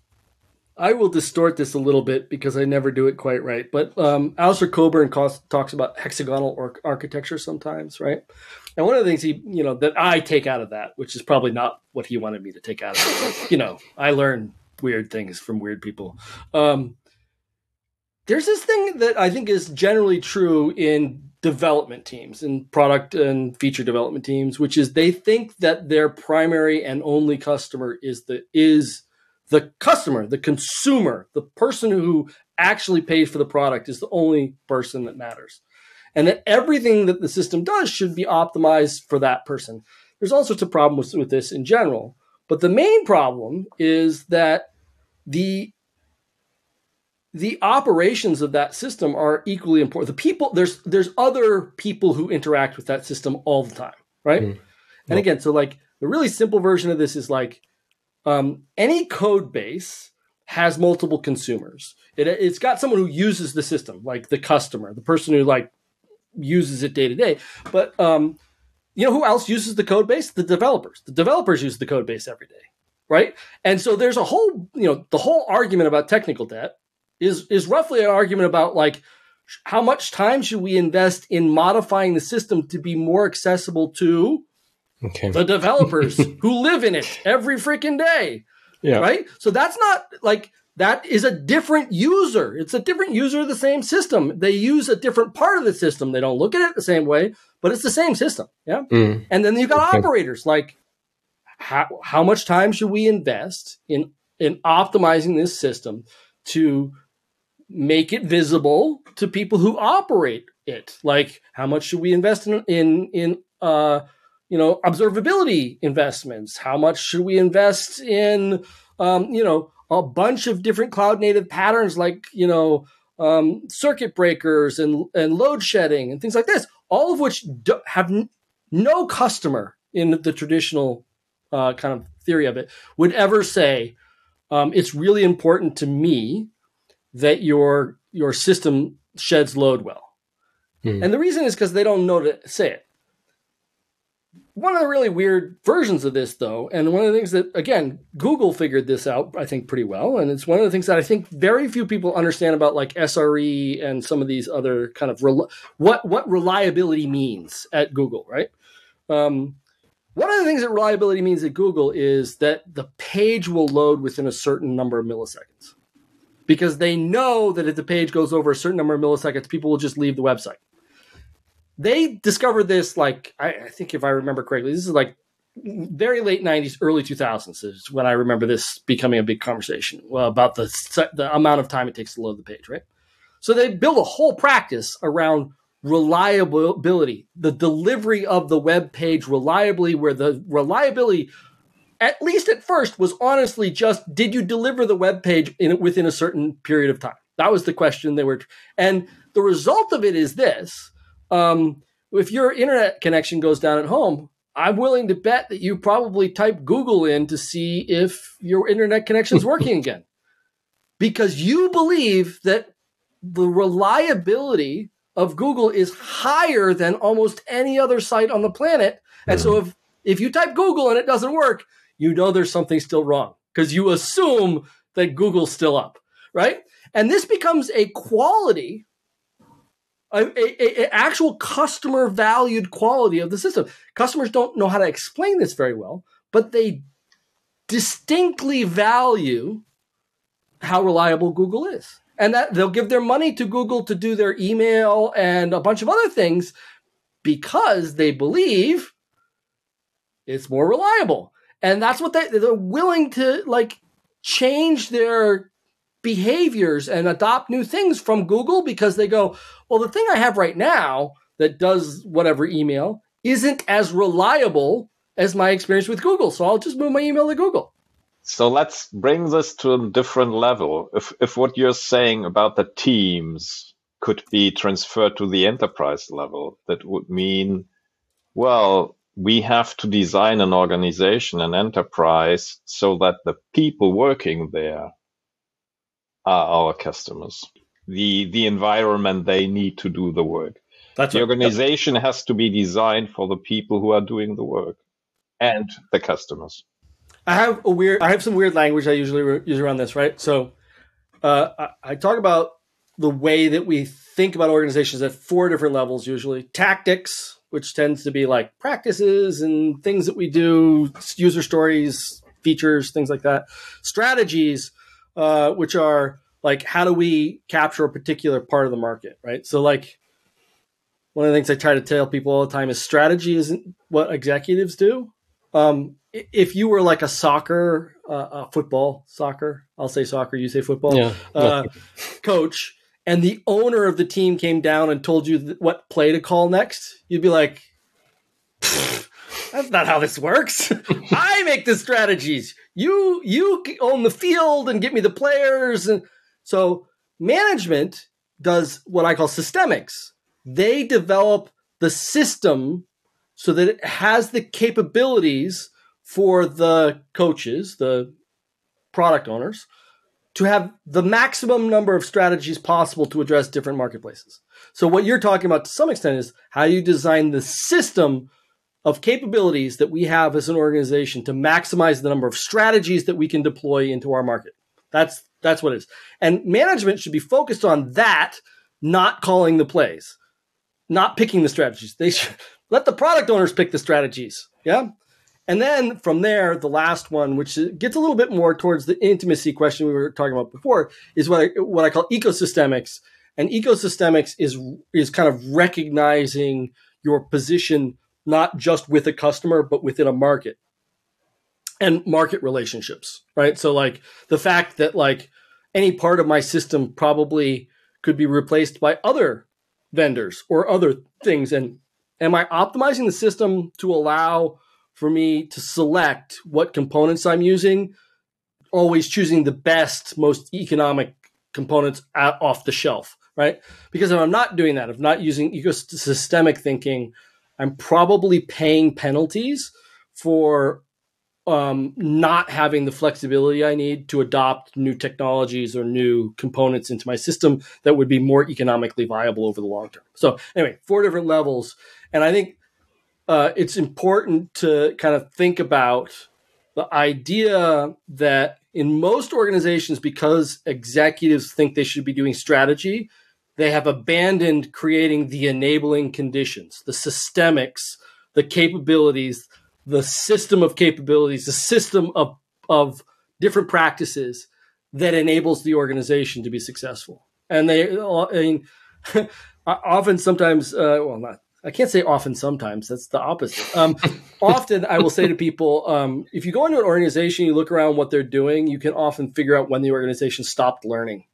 I will distort this a little bit because I never do it quite right. But um, Alistair Cockburn talks about hexagonal or- architecture sometimes, right? And one of the things he, you know, that I take out of that, which is probably not what he wanted me to take out of it. But, you know, I learn weird things from weird people. Um, There's this thing that I think is generally true in development teams, in product and feature development teams, which is they think that their primary and only customer is the is the customer, the consumer, the person who actually pays for the product is the only person that matters. And that everything that the system does should be optimized for that person. There's all sorts of problems with this in general. But the main problem is that the The operations of that system are equally important. The people, there's there's other people who interact with that system all the time, right? Mm. And again, so like the really simple version of this is like um, any code base has multiple consumers. It, it's got someone who uses the system, like the customer, the person who like uses it day to day. But um, you know who else uses the code base? The developers. The developers use the code base every day, right? And so there's a whole, you know, the whole argument about technical debt is is roughly an argument about like how much time should we invest in modifying the system to be more accessible to okay. the developers who live in it every freaking day, yeah. right? So that's not like, that is a different user. It's a different user of the same system. They use a different part of the system. They don't look at it the same way, but it's the same system, yeah? Mm. And then you've got okay. operators, like how, how much time should we invest in, in optimizing this system to make it visible to people who operate it? Like, how much should we invest in, in, in uh, you know, observability investments? How much should we invest in, um, you know, a bunch of different cloud native patterns like, you know, um, circuit breakers and, and load shedding and things like this, all of which do, have n- no customer in the traditional uh, kind of theory of it would ever say, um, it's really important to me that your your system sheds load well. Hmm. And the reason is because they don't know to say it. One of the really weird versions of this, though, and one of the things that, again, Google figured this out, I think, pretty well, and it's one of the things that I think very few people understand about, like, S R E and some of these other kind of, rel- what, what reliability means at Google, right? Um, one of the things that reliability means at Google is that the page will load within a certain number of milliseconds. because they know that if the page goes over a certain number of milliseconds, people will just leave the website. They discovered this, like, I, I think if I remember correctly, this is like very late nineties, early two thousands is when I remember this becoming a big conversation well, about the, the amount of time it takes to load the page, right? So they built a whole practice around reliability, the delivery of the web page reliably, where the reliability, at least at first, was honestly just, did you deliver the web page in, within a certain period of time? That was the question they were. And the result of it is this. Um, if your internet connection goes down at home, I'm willing to bet that you probably type Google in to see if your internet connection is working again, because you believe that the reliability of Google is higher than almost any other site on the planet. And so if, if you type Google and it doesn't work, you know there's something still wrong because you assume that Google's still up, right? And this becomes a quality A, a, a actual customer valued quality of the system. Customers don't know how to explain this very well, but they distinctly value how reliable Google is. And that they'll give their money to Google to do their email and a bunch of other things because they believe it's more reliable. And that's what they, they're willing to like change their behaviors and adopt new things from Google because they go, well, the thing I have right now that does whatever email isn't as reliable as my experience with Google. So I'll just move my email to Google. So let's bring this to a different level. If if what you're saying about the teams could be transferred to the enterprise level, that would mean, well, we have to design an organization, an enterprise, so that the people working there are our customers. The the environment they need to do the work. That's the right. organization yep. has to be designed for the people who are doing the work and the customers. I have a weird. I have some weird language I usually re- use around this, right? So uh, I, I talk about the way that we think about organizations at four different levels. Usually, tactics, which tends to be like practices and things that we do, user stories, features, things like that. Strategies, uh, which are like how do we capture a particular part of the market, right? So like one of the things I try to tell people all the time is strategy isn't what executives do. Um, if you were like a soccer, uh, a football, soccer, I'll say soccer, you say football, yeah. uh, coach, and the owner of the team came down and told you th- what play to call next, you'd be like, that's not how this works. I make the strategies. You, you own the field and get me the players. And so management does what I call systemics. They develop the system so that it has the capabilities for the coaches, the product owners, to have the maximum number of strategies possible to address different marketplaces. So what you're talking about to some extent is how you design the system of capabilities that we have as an organization to maximize the number of strategies that we can deploy into our market. That's that's what it is. And management should be focused on that, not calling the plays, not picking the strategies. They should let the product owners pick the strategies. Yeah. And then from there, the last one, which gets a little bit more towards the intimacy question we were talking about before, is what I, what I call ecosystemics. And ecosystemics is, is kind of recognizing your position, not just with a customer, but within a market and market relationships, right? So like the fact that like any part of my system probably could be replaced by other vendors or other things. And am I optimizing the system to allow for me to select what components I'm using, always choosing the best, most economic components out, off the shelf, right? Because if I'm not doing that, if I'm not using ecosystemic thinking, I'm probably paying penalties for um, not having the flexibility I need to adopt new technologies or new components into my system that would be more economically viable over the long term. So anyway, four different levels. And I think uh, it's important to kind of think about the idea that in most organizations, because executives think they should be doing strategy, they have abandoned creating the enabling conditions, the systemics, the capabilities, the system of capabilities, the system of, of different practices that enables the organization to be successful. And they, I mean, often, sometimes, uh, well, not, I can't say often, sometimes. That's the opposite. Um, often, I will say to people, um, if you go into an organization, you look around what they're doing, you can often figure out when the organization stopped learning.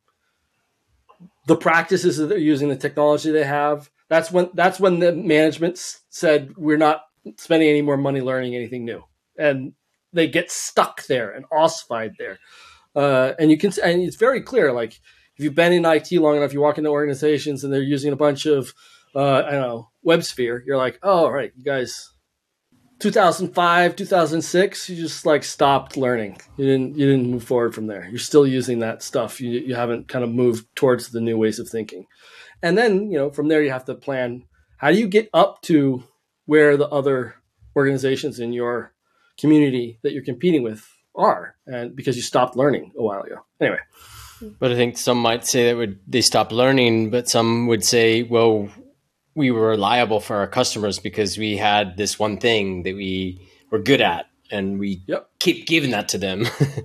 The practices that they're using, the technology they have, that's when that's when the management s- said, we're not spending any more money learning anything new. And they get stuck there and ossified there. Uh, and you can, and it's very clear, like, if you've been in I T long enough, you walk into organizations and they're using a bunch of, uh, I don't know, WebSphere. You're like, oh, all right, you guys, two thousand five, two thousand six, you just like stopped learning. You didn't, you didn't move forward from there. You're still using that stuff. You, you haven't kind of moved towards the new ways of thinking. And then, you know, from there you have to plan, how do you get up to where the other organizations in your community that you're competing with are, and because you stopped learning a while ago. Anyway. But I think some might say that would they stopped learning, but some would say, well, we were reliable for our customers because we had this one thing that we were good at, and we yep. keep giving that to them.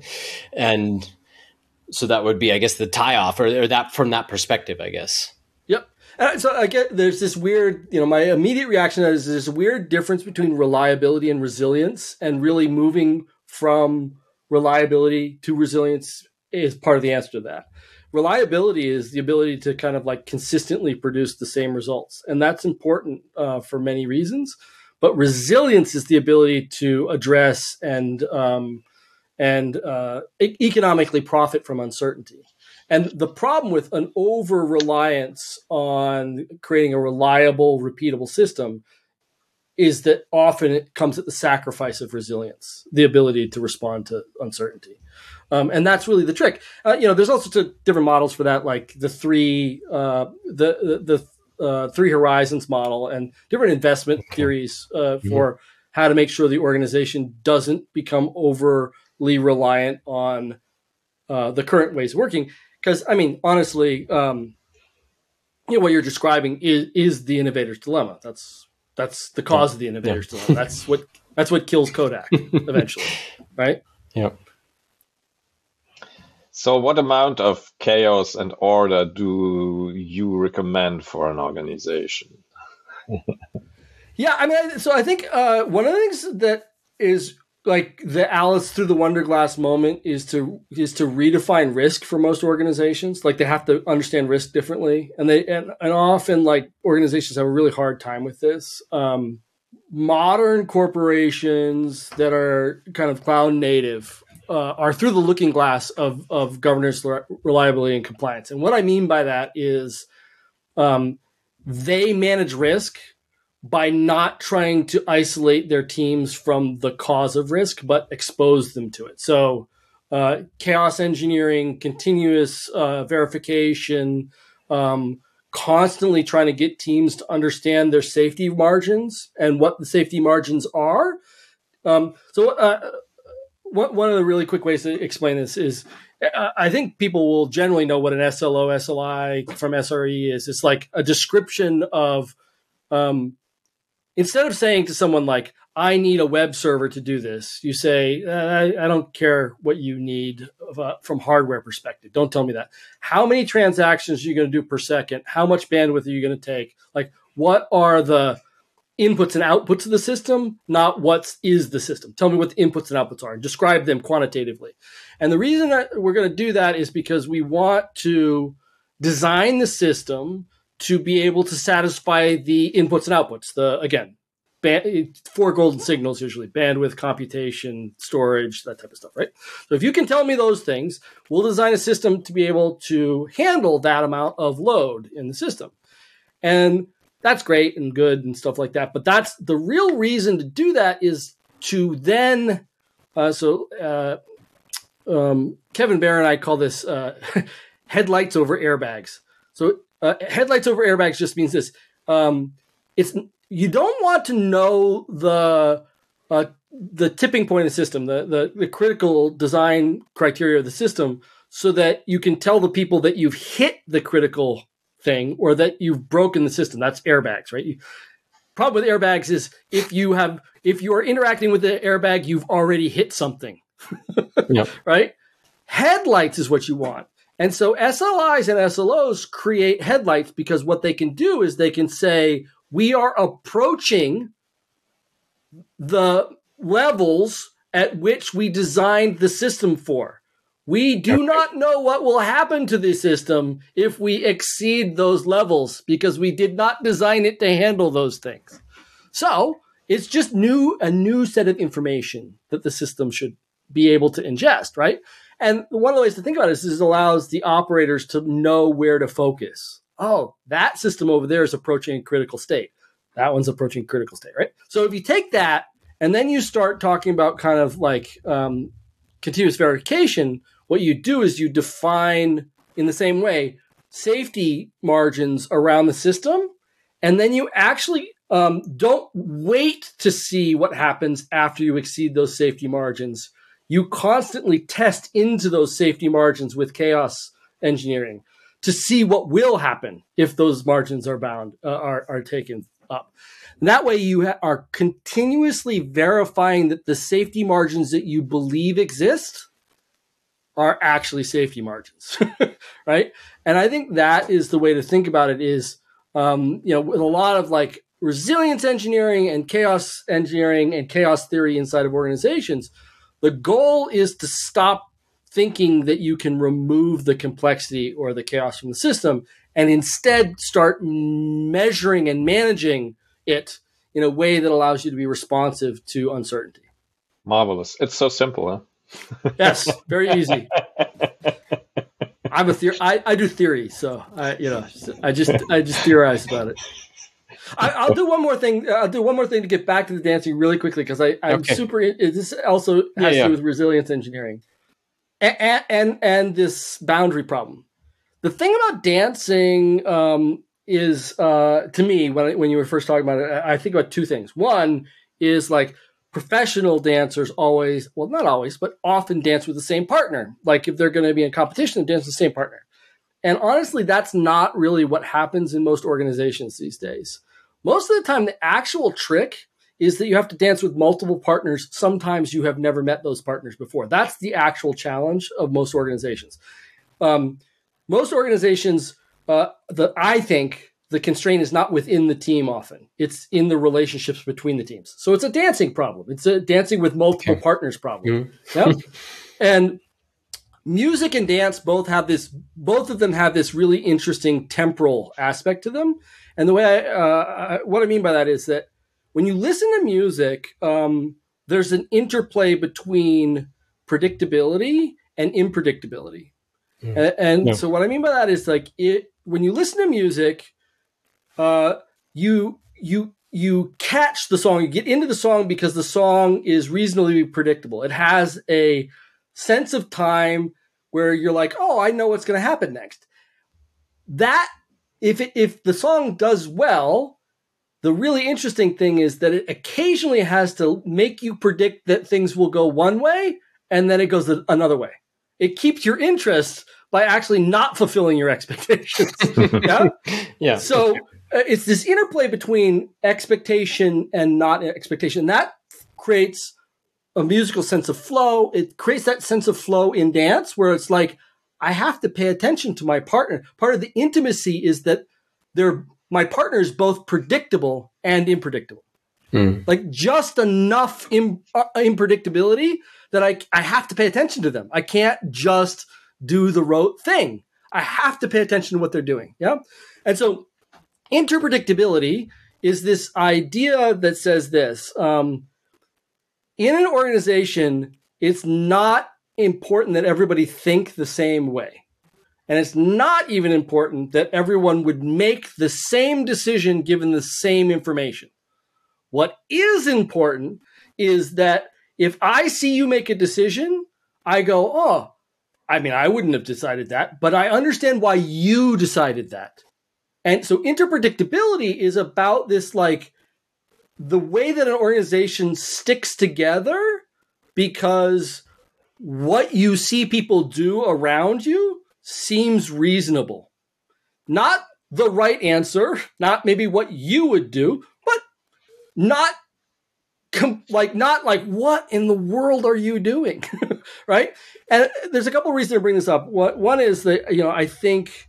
And so that would be, I guess, the tie off, or, or that from that perspective, I guess. Yep. And so I get there's this weird, you know, my immediate reaction is this weird difference between reliability and resilience, and really moving from reliability to resilience is part of the answer to that. Reliability is the ability to kind of like consistently produce the same results. And that's important uh, for many reasons. But resilience is the ability to address and um, and uh, e- economically profit from uncertainty. And the problem with an over-reliance on creating a reliable, repeatable system is that often it comes at the sacrifice of resilience, the ability to respond to uncertainty. Um, and that's really the trick. Uh, you know, there's also t- different models for that, like the three, uh, the the, the uh, three horizons model, and different investment okay. theories uh, mm-hmm. for how to make sure the organization doesn't become overly reliant on uh, the current ways of working. Because, I mean, honestly, um, you know, what you're describing is is the innovator's dilemma. That's that's the cause yeah. of the innovator's yeah. dilemma. That's what that's what kills Kodak eventually, right? Yeah. So what amount of chaos and order do you recommend for an organization? Yeah, I mean, so I think uh, one of the things that is like the Alice through the Wonder Glass moment is to is to redefine risk for most organizations. Like they have to understand risk differently, and they and, and often like organizations have a really hard time with this. Um, modern corporations that are kind of cloud native Uh, are through the looking glass of, of governance, reliability, and compliance. And what I mean by that is um, they manage risk by not trying to isolate their teams from the cause of risk, but expose them to it. So uh, chaos engineering, continuous uh, verification, um, constantly trying to get teams to understand their safety margins and what the safety margins are. Um, so uh, One of the really quick ways to explain this is uh, I think people will generally know what an S L O, S L I from S R E is. It's like a description of, um, instead of saying to someone like, I need a web server to do this, you say, I, I don't care what you need of a, from hardware perspective. Don't tell me that. How many transactions are you going to do per second? How much bandwidth are you going to take? Like, what are the inputs and outputs of the system, not what is the system. Tell me what the inputs and outputs are and describe them quantitatively. And the reason that we're going to do that is because we want to design the system to be able to satisfy the inputs and outputs. The, again, band, four golden signals usually: bandwidth, computation, storage, that type of stuff, right? So if you can tell me those things, we'll design a system to be able to handle that amount of load in the system. And that's great and good and stuff like that. But that's the real reason to do that is to then, uh, so uh, um, Kevin Bear and I call this uh, headlights over airbags. So uh, headlights over airbags just means this. Um, it's you don't want to know the uh, the tipping point of the system, the, the, the critical design criteria of the system, so that you can tell the people that you've hit the critical thing or that you've broken the system. That's airbags, right? You, problem with airbags is if you have if you are interacting with the airbag, you've already hit something, yep. right? Headlights is what you want. And so S L Is and S L Os create headlights because what they can do is they can say, we are approaching the levels at which we designed the system for. We do okay. not know what will happen to the system if we exceed those levels because we did not design it to handle those things. So it's just new, a new set of information that the system should be able to ingest, right? And one of the ways to think about it is it allows the operators to know where to focus. Oh, that system over there is approaching a critical state. That one's approaching critical state, right? So if you take that and then you start talking about kind of like um, continuous verification, what you do is you define in the same way safety margins around the system, and then you actually um, don't wait to see what happens after you exceed those safety margins. You constantly test into those safety margins with chaos engineering to see what will happen if those margins are bound, uh, are, are taken up. And that way you ha- are continuously verifying that the safety margins that you believe exist are actually safety margins, right? And I think that is the way to think about it is, um, you know, with a lot of like resilience engineering and chaos engineering and chaos theory inside of organizations, the goal is to stop thinking that you can remove the complexity or the chaos from the system and instead start measuring and managing it in a way that allows you to be responsive to uncertainty. Marvelous. It's so simple, huh? Yes, very easy. I'm a theor- I, I do theory, so I you know I just I just theorize about it. I, I'll do one more thing. I'll do one more thing to get back to the dancing really quickly because I I'm okay. super. This also has yeah, yeah. to do with resilience engineering, and, and and this boundary problem. The thing about dancing um, is uh, to me when I, when you were first talking about it, I think about two things. One is like professional dancers always, well, not always, but often dance with the same partner. Like if they're going to be in competition, they dance with the same partner. And honestly, that's not really what happens in most organizations these days. Most of the time, the actual trick is that you have to dance with multiple partners. Sometimes you have never met those partners before. That's the actual challenge of most organizations. Um, most organizations, uh, the, I think the constraint is not within the team often. It's in the relationships between the teams. So it's a dancing problem. It's a dancing with multiple okay. partners problem. Mm-hmm. Yeah? And music and dance both have this, both of them have this really interesting temporal aspect to them. And the way I, uh, what I mean by that is that when you listen to music, um, there's an interplay between predictability and unpredictability. Mm. And, and yeah. so what I mean by that is like it, when you listen to music, uh, you, you, you catch the song, you get into the song because the song is reasonably predictable. It has a sense of time where you're like, oh, I know what's going to happen next. That, if it, if the song does well, the really interesting thing is that it occasionally has to make you predict that things will go one way and then it goes another way. It keeps your interest by actually not fulfilling your expectations. yeah? Yeah. So uh, it's this interplay between expectation and not expectation. That creates a musical sense of flow. It creates that sense of flow in dance where it's like, I have to pay attention to my partner. Part of the intimacy is that they're, my partner is both predictable and unpredictable. Mm. Like just enough in, uh, unpredictability that I, I have to pay attention to them. I can't just do the rote thing. I have to pay attention to what they're doing. Yeah. And so unpredictability is this idea that says this, um, in an organization, it's not important that everybody think the same way. And it's not even important that everyone would make the same decision given the same information. What is important is that if I see you make a decision, I go, oh, I mean, I wouldn't have decided that, but I understand why you decided that. And so interpredictability is about this, like, the way that an organization sticks together because what you see people do around you seems reasonable. Not the right answer, not maybe what you would do, but not com- like not like what in the world are you doing? right? And there's a couple of reasons to bring this up. One is that, you know, I think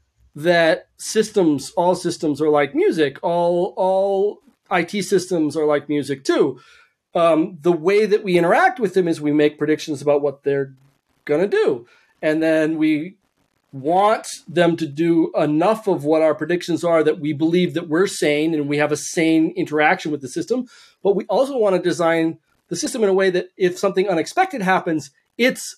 that systems, all systems are like music. All all I T systems are like music too. Um, the way that we interact with them is we make predictions about what they're going to do. And then we want them to do enough of what our predictions are that we believe that we're sane and we have a sane interaction with the system. But we also want to design the system in a way that if something unexpected happens, it's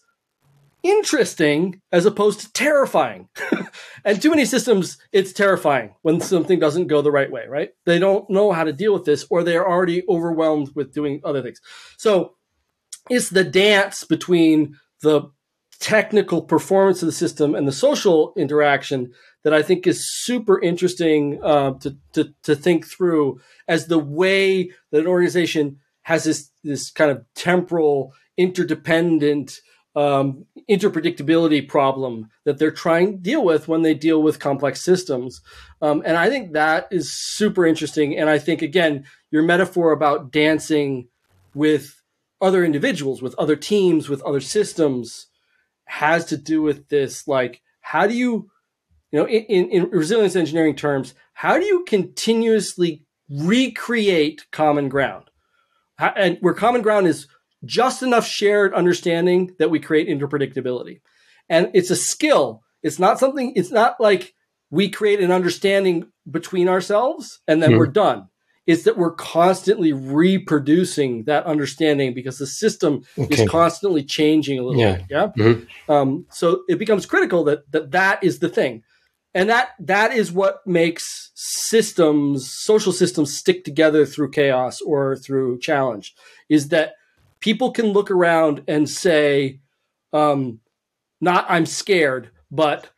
interesting as opposed to terrifying. And too many systems, it's terrifying when something doesn't go the right way, right? They don't know how to deal with this, or they're already overwhelmed with doing other things. So it's the dance between the technical performance of the system and the social interaction that I think is super interesting uh, to, to, to think through as the way that an organization has this, this kind of temporal, interdependent, Um, interpredictability problem that they're trying to deal with when they deal with complex systems. Um, and I think that is super interesting. And I think, again, your metaphor about dancing with other individuals, with other teams, with other systems has to do with this. Like, how do you, you know, in, in resilience engineering terms, how do you continuously recreate common ground? How, and where common ground is just enough shared understanding that we create interpredictability. And it's a skill. It's not something, it's not like we create an understanding between ourselves and then mm-hmm. we're done. It's that we're constantly reproducing that understanding because the system okay. is constantly changing a little yeah. bit. Yeah. Mm-hmm. Um, so it becomes critical that, that that is the thing. And that that is what makes systems, social systems, stick together through chaos or through challenge, is that people can look around and say, um, not I'm scared, but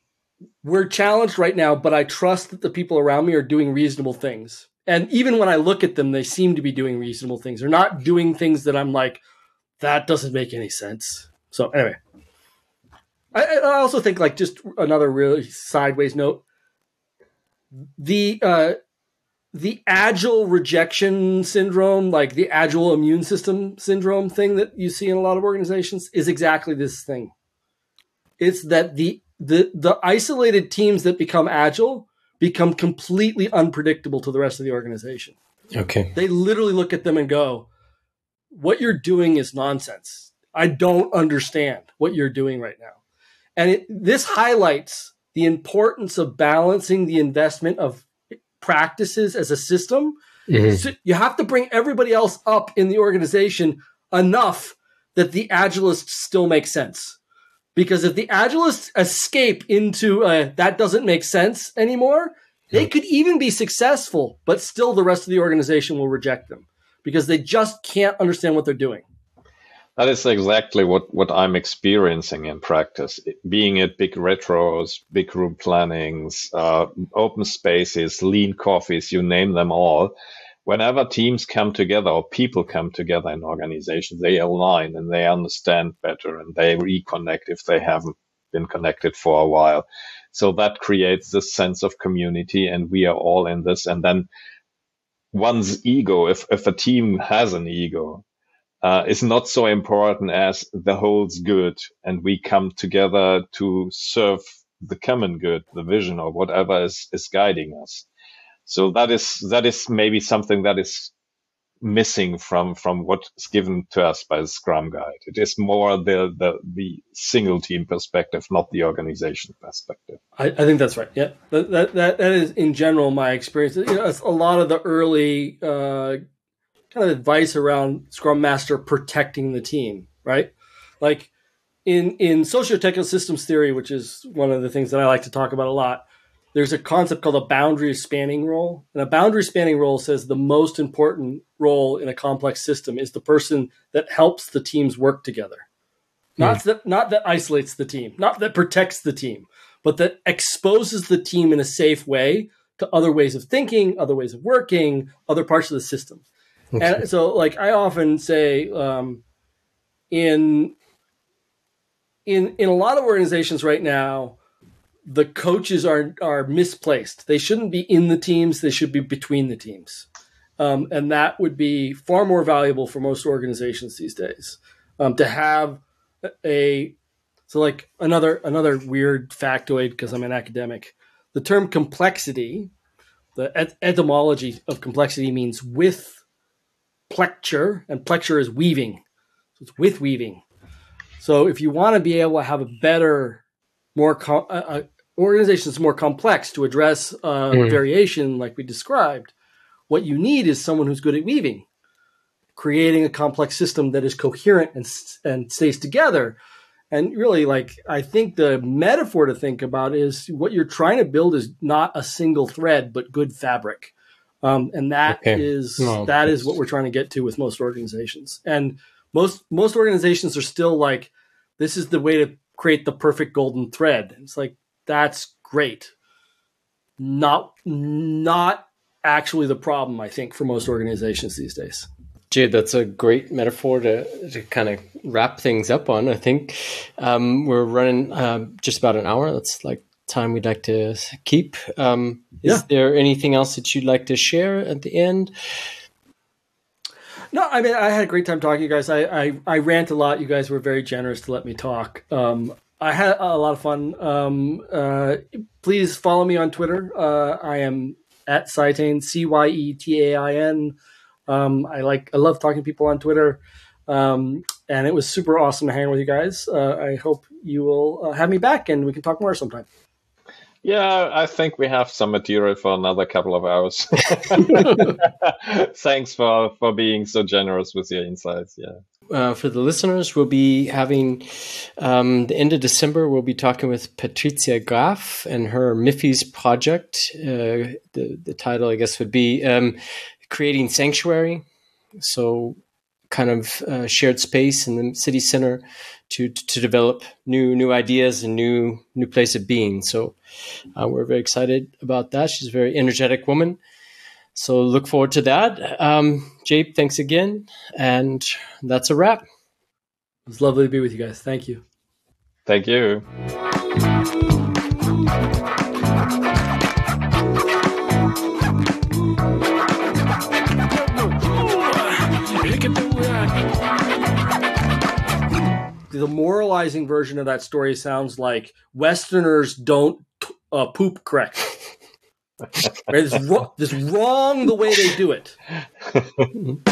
we're challenged right now, but I trust that the people around me are doing reasonable things. And even when I look at them, they seem to be doing reasonable things. They're not doing things that I'm like, that doesn't make any sense. So anyway, I, I also think, like, just another really sideways note, the uh, the agile rejection syndrome, like the agile immune system syndrome thing that you see in a lot of organizations, is exactly this thing. It's that the the the isolated teams that become agile become completely unpredictable to the rest of the organization. Okay. They literally look at them and go, what you're doing is nonsense. I don't understand what you're doing right now. And it, this highlights the importance of balancing the investment of practices as a system. Mm-hmm. So you have to bring everybody else up in the organization enough that the agilists still make sense. Because if the agilists escape into a, that doesn't make sense anymore, they could even be successful, but still the rest of the organization will reject them because they just can't understand what they're doing. That is exactly what, what I'm experiencing in practice, being at big retros, big group plannings, uh, open spaces, lean coffees, you name them all. Whenever teams come together or people come together in organizations, they align and they understand better and they reconnect if they haven't been connected for a while. So that creates this sense of community and we are all in this. And then one's ego, if, if a team has an ego, uh, is not so important as the whole's good and we come together to serve the common good, the vision or whatever is, is guiding us. So that is that is maybe something that is missing from from what's given to us by the Scrum Guide. It is more the the, the single team perspective, not the organization perspective. I, I think that's right. Yeah, that, that that that is in general my experience. You know, a lot of the early uh, kind of advice around Scrum Master protecting the team, right? Like in in socio-technical systems theory, which is one of the things that I like to talk about a lot. There's a concept called a boundary spanning role. And a boundary spanning role says the most important role in a complex system is the person that helps the teams work together. Mm. Not that, not that isolates the team, not that protects the team, but that exposes the team in a safe way to other ways of thinking, other ways of working, other parts of the system. Okay. And so, like, I often say um, in, in, in a lot of organizations right now, the coaches are are misplaced. They shouldn't be in the teams. They should be between the teams. Um, and that would be far more valuable for most organizations these days, um, to have a so like another another weird factoid because I'm an academic. The term complexity, the et- etymology of complexity means with plecture, and plecture is weaving. So it's with weaving. So if you want to be able to have a better, more com- uh, organization that's more complex to address uh, mm. variation like we described, what you need is someone who's good at weaving, creating a complex system that is coherent and, and stays together. And really, like, I think the metaphor to think about is what you're trying to build is not a single thread, but good fabric. Um, and that okay. is no, that is what we're trying to get to with most organizations. And most most organizations are still like, this is the way to create the perfect golden thread. It's like, that's great. Not not actually the problem, I think, for most organizations these days. Jade, that's a great metaphor to, to kind of wrap things up on. I think um, we're running uh, just about an hour. That's like time we'd like to keep. Um, is yeah. there anything else that you'd like to share at the end? No, I mean, I had a great time talking to you guys. I, I, I rant a lot. You guys were very generous to let me talk. Um, I had a lot of fun. Um, uh, please follow me on Twitter. Uh, I am at Cyetain, C Y E T A I N. Um, I like, I love talking to people on Twitter. Um, and it was super awesome to hang with you guys. Uh, I hope you will uh, have me back and we can talk more sometime. Yeah, I think we have some material for another couple of hours. Thanks for, for being so generous with your insights. Yeah. Uh, for the listeners, we'll be having um, the end of December. We'll be talking with Patricia Graf and her MIFI's project. Uh, the the title, I guess, would be um, Creating Sanctuary. So, kind of uh, shared space in the city center to to develop new new ideas and new new place of being. So, uh, we're very excited about that. She's a very energetic woman. So look forward to that. Um, Jabe, thanks again. And that's a wrap. It was lovely to be with you guys. Thank you. Thank you. The moralizing version of that story sounds like Westerners don't uh, poop correct. Right? It's, wrong, it's wrong the way they do it.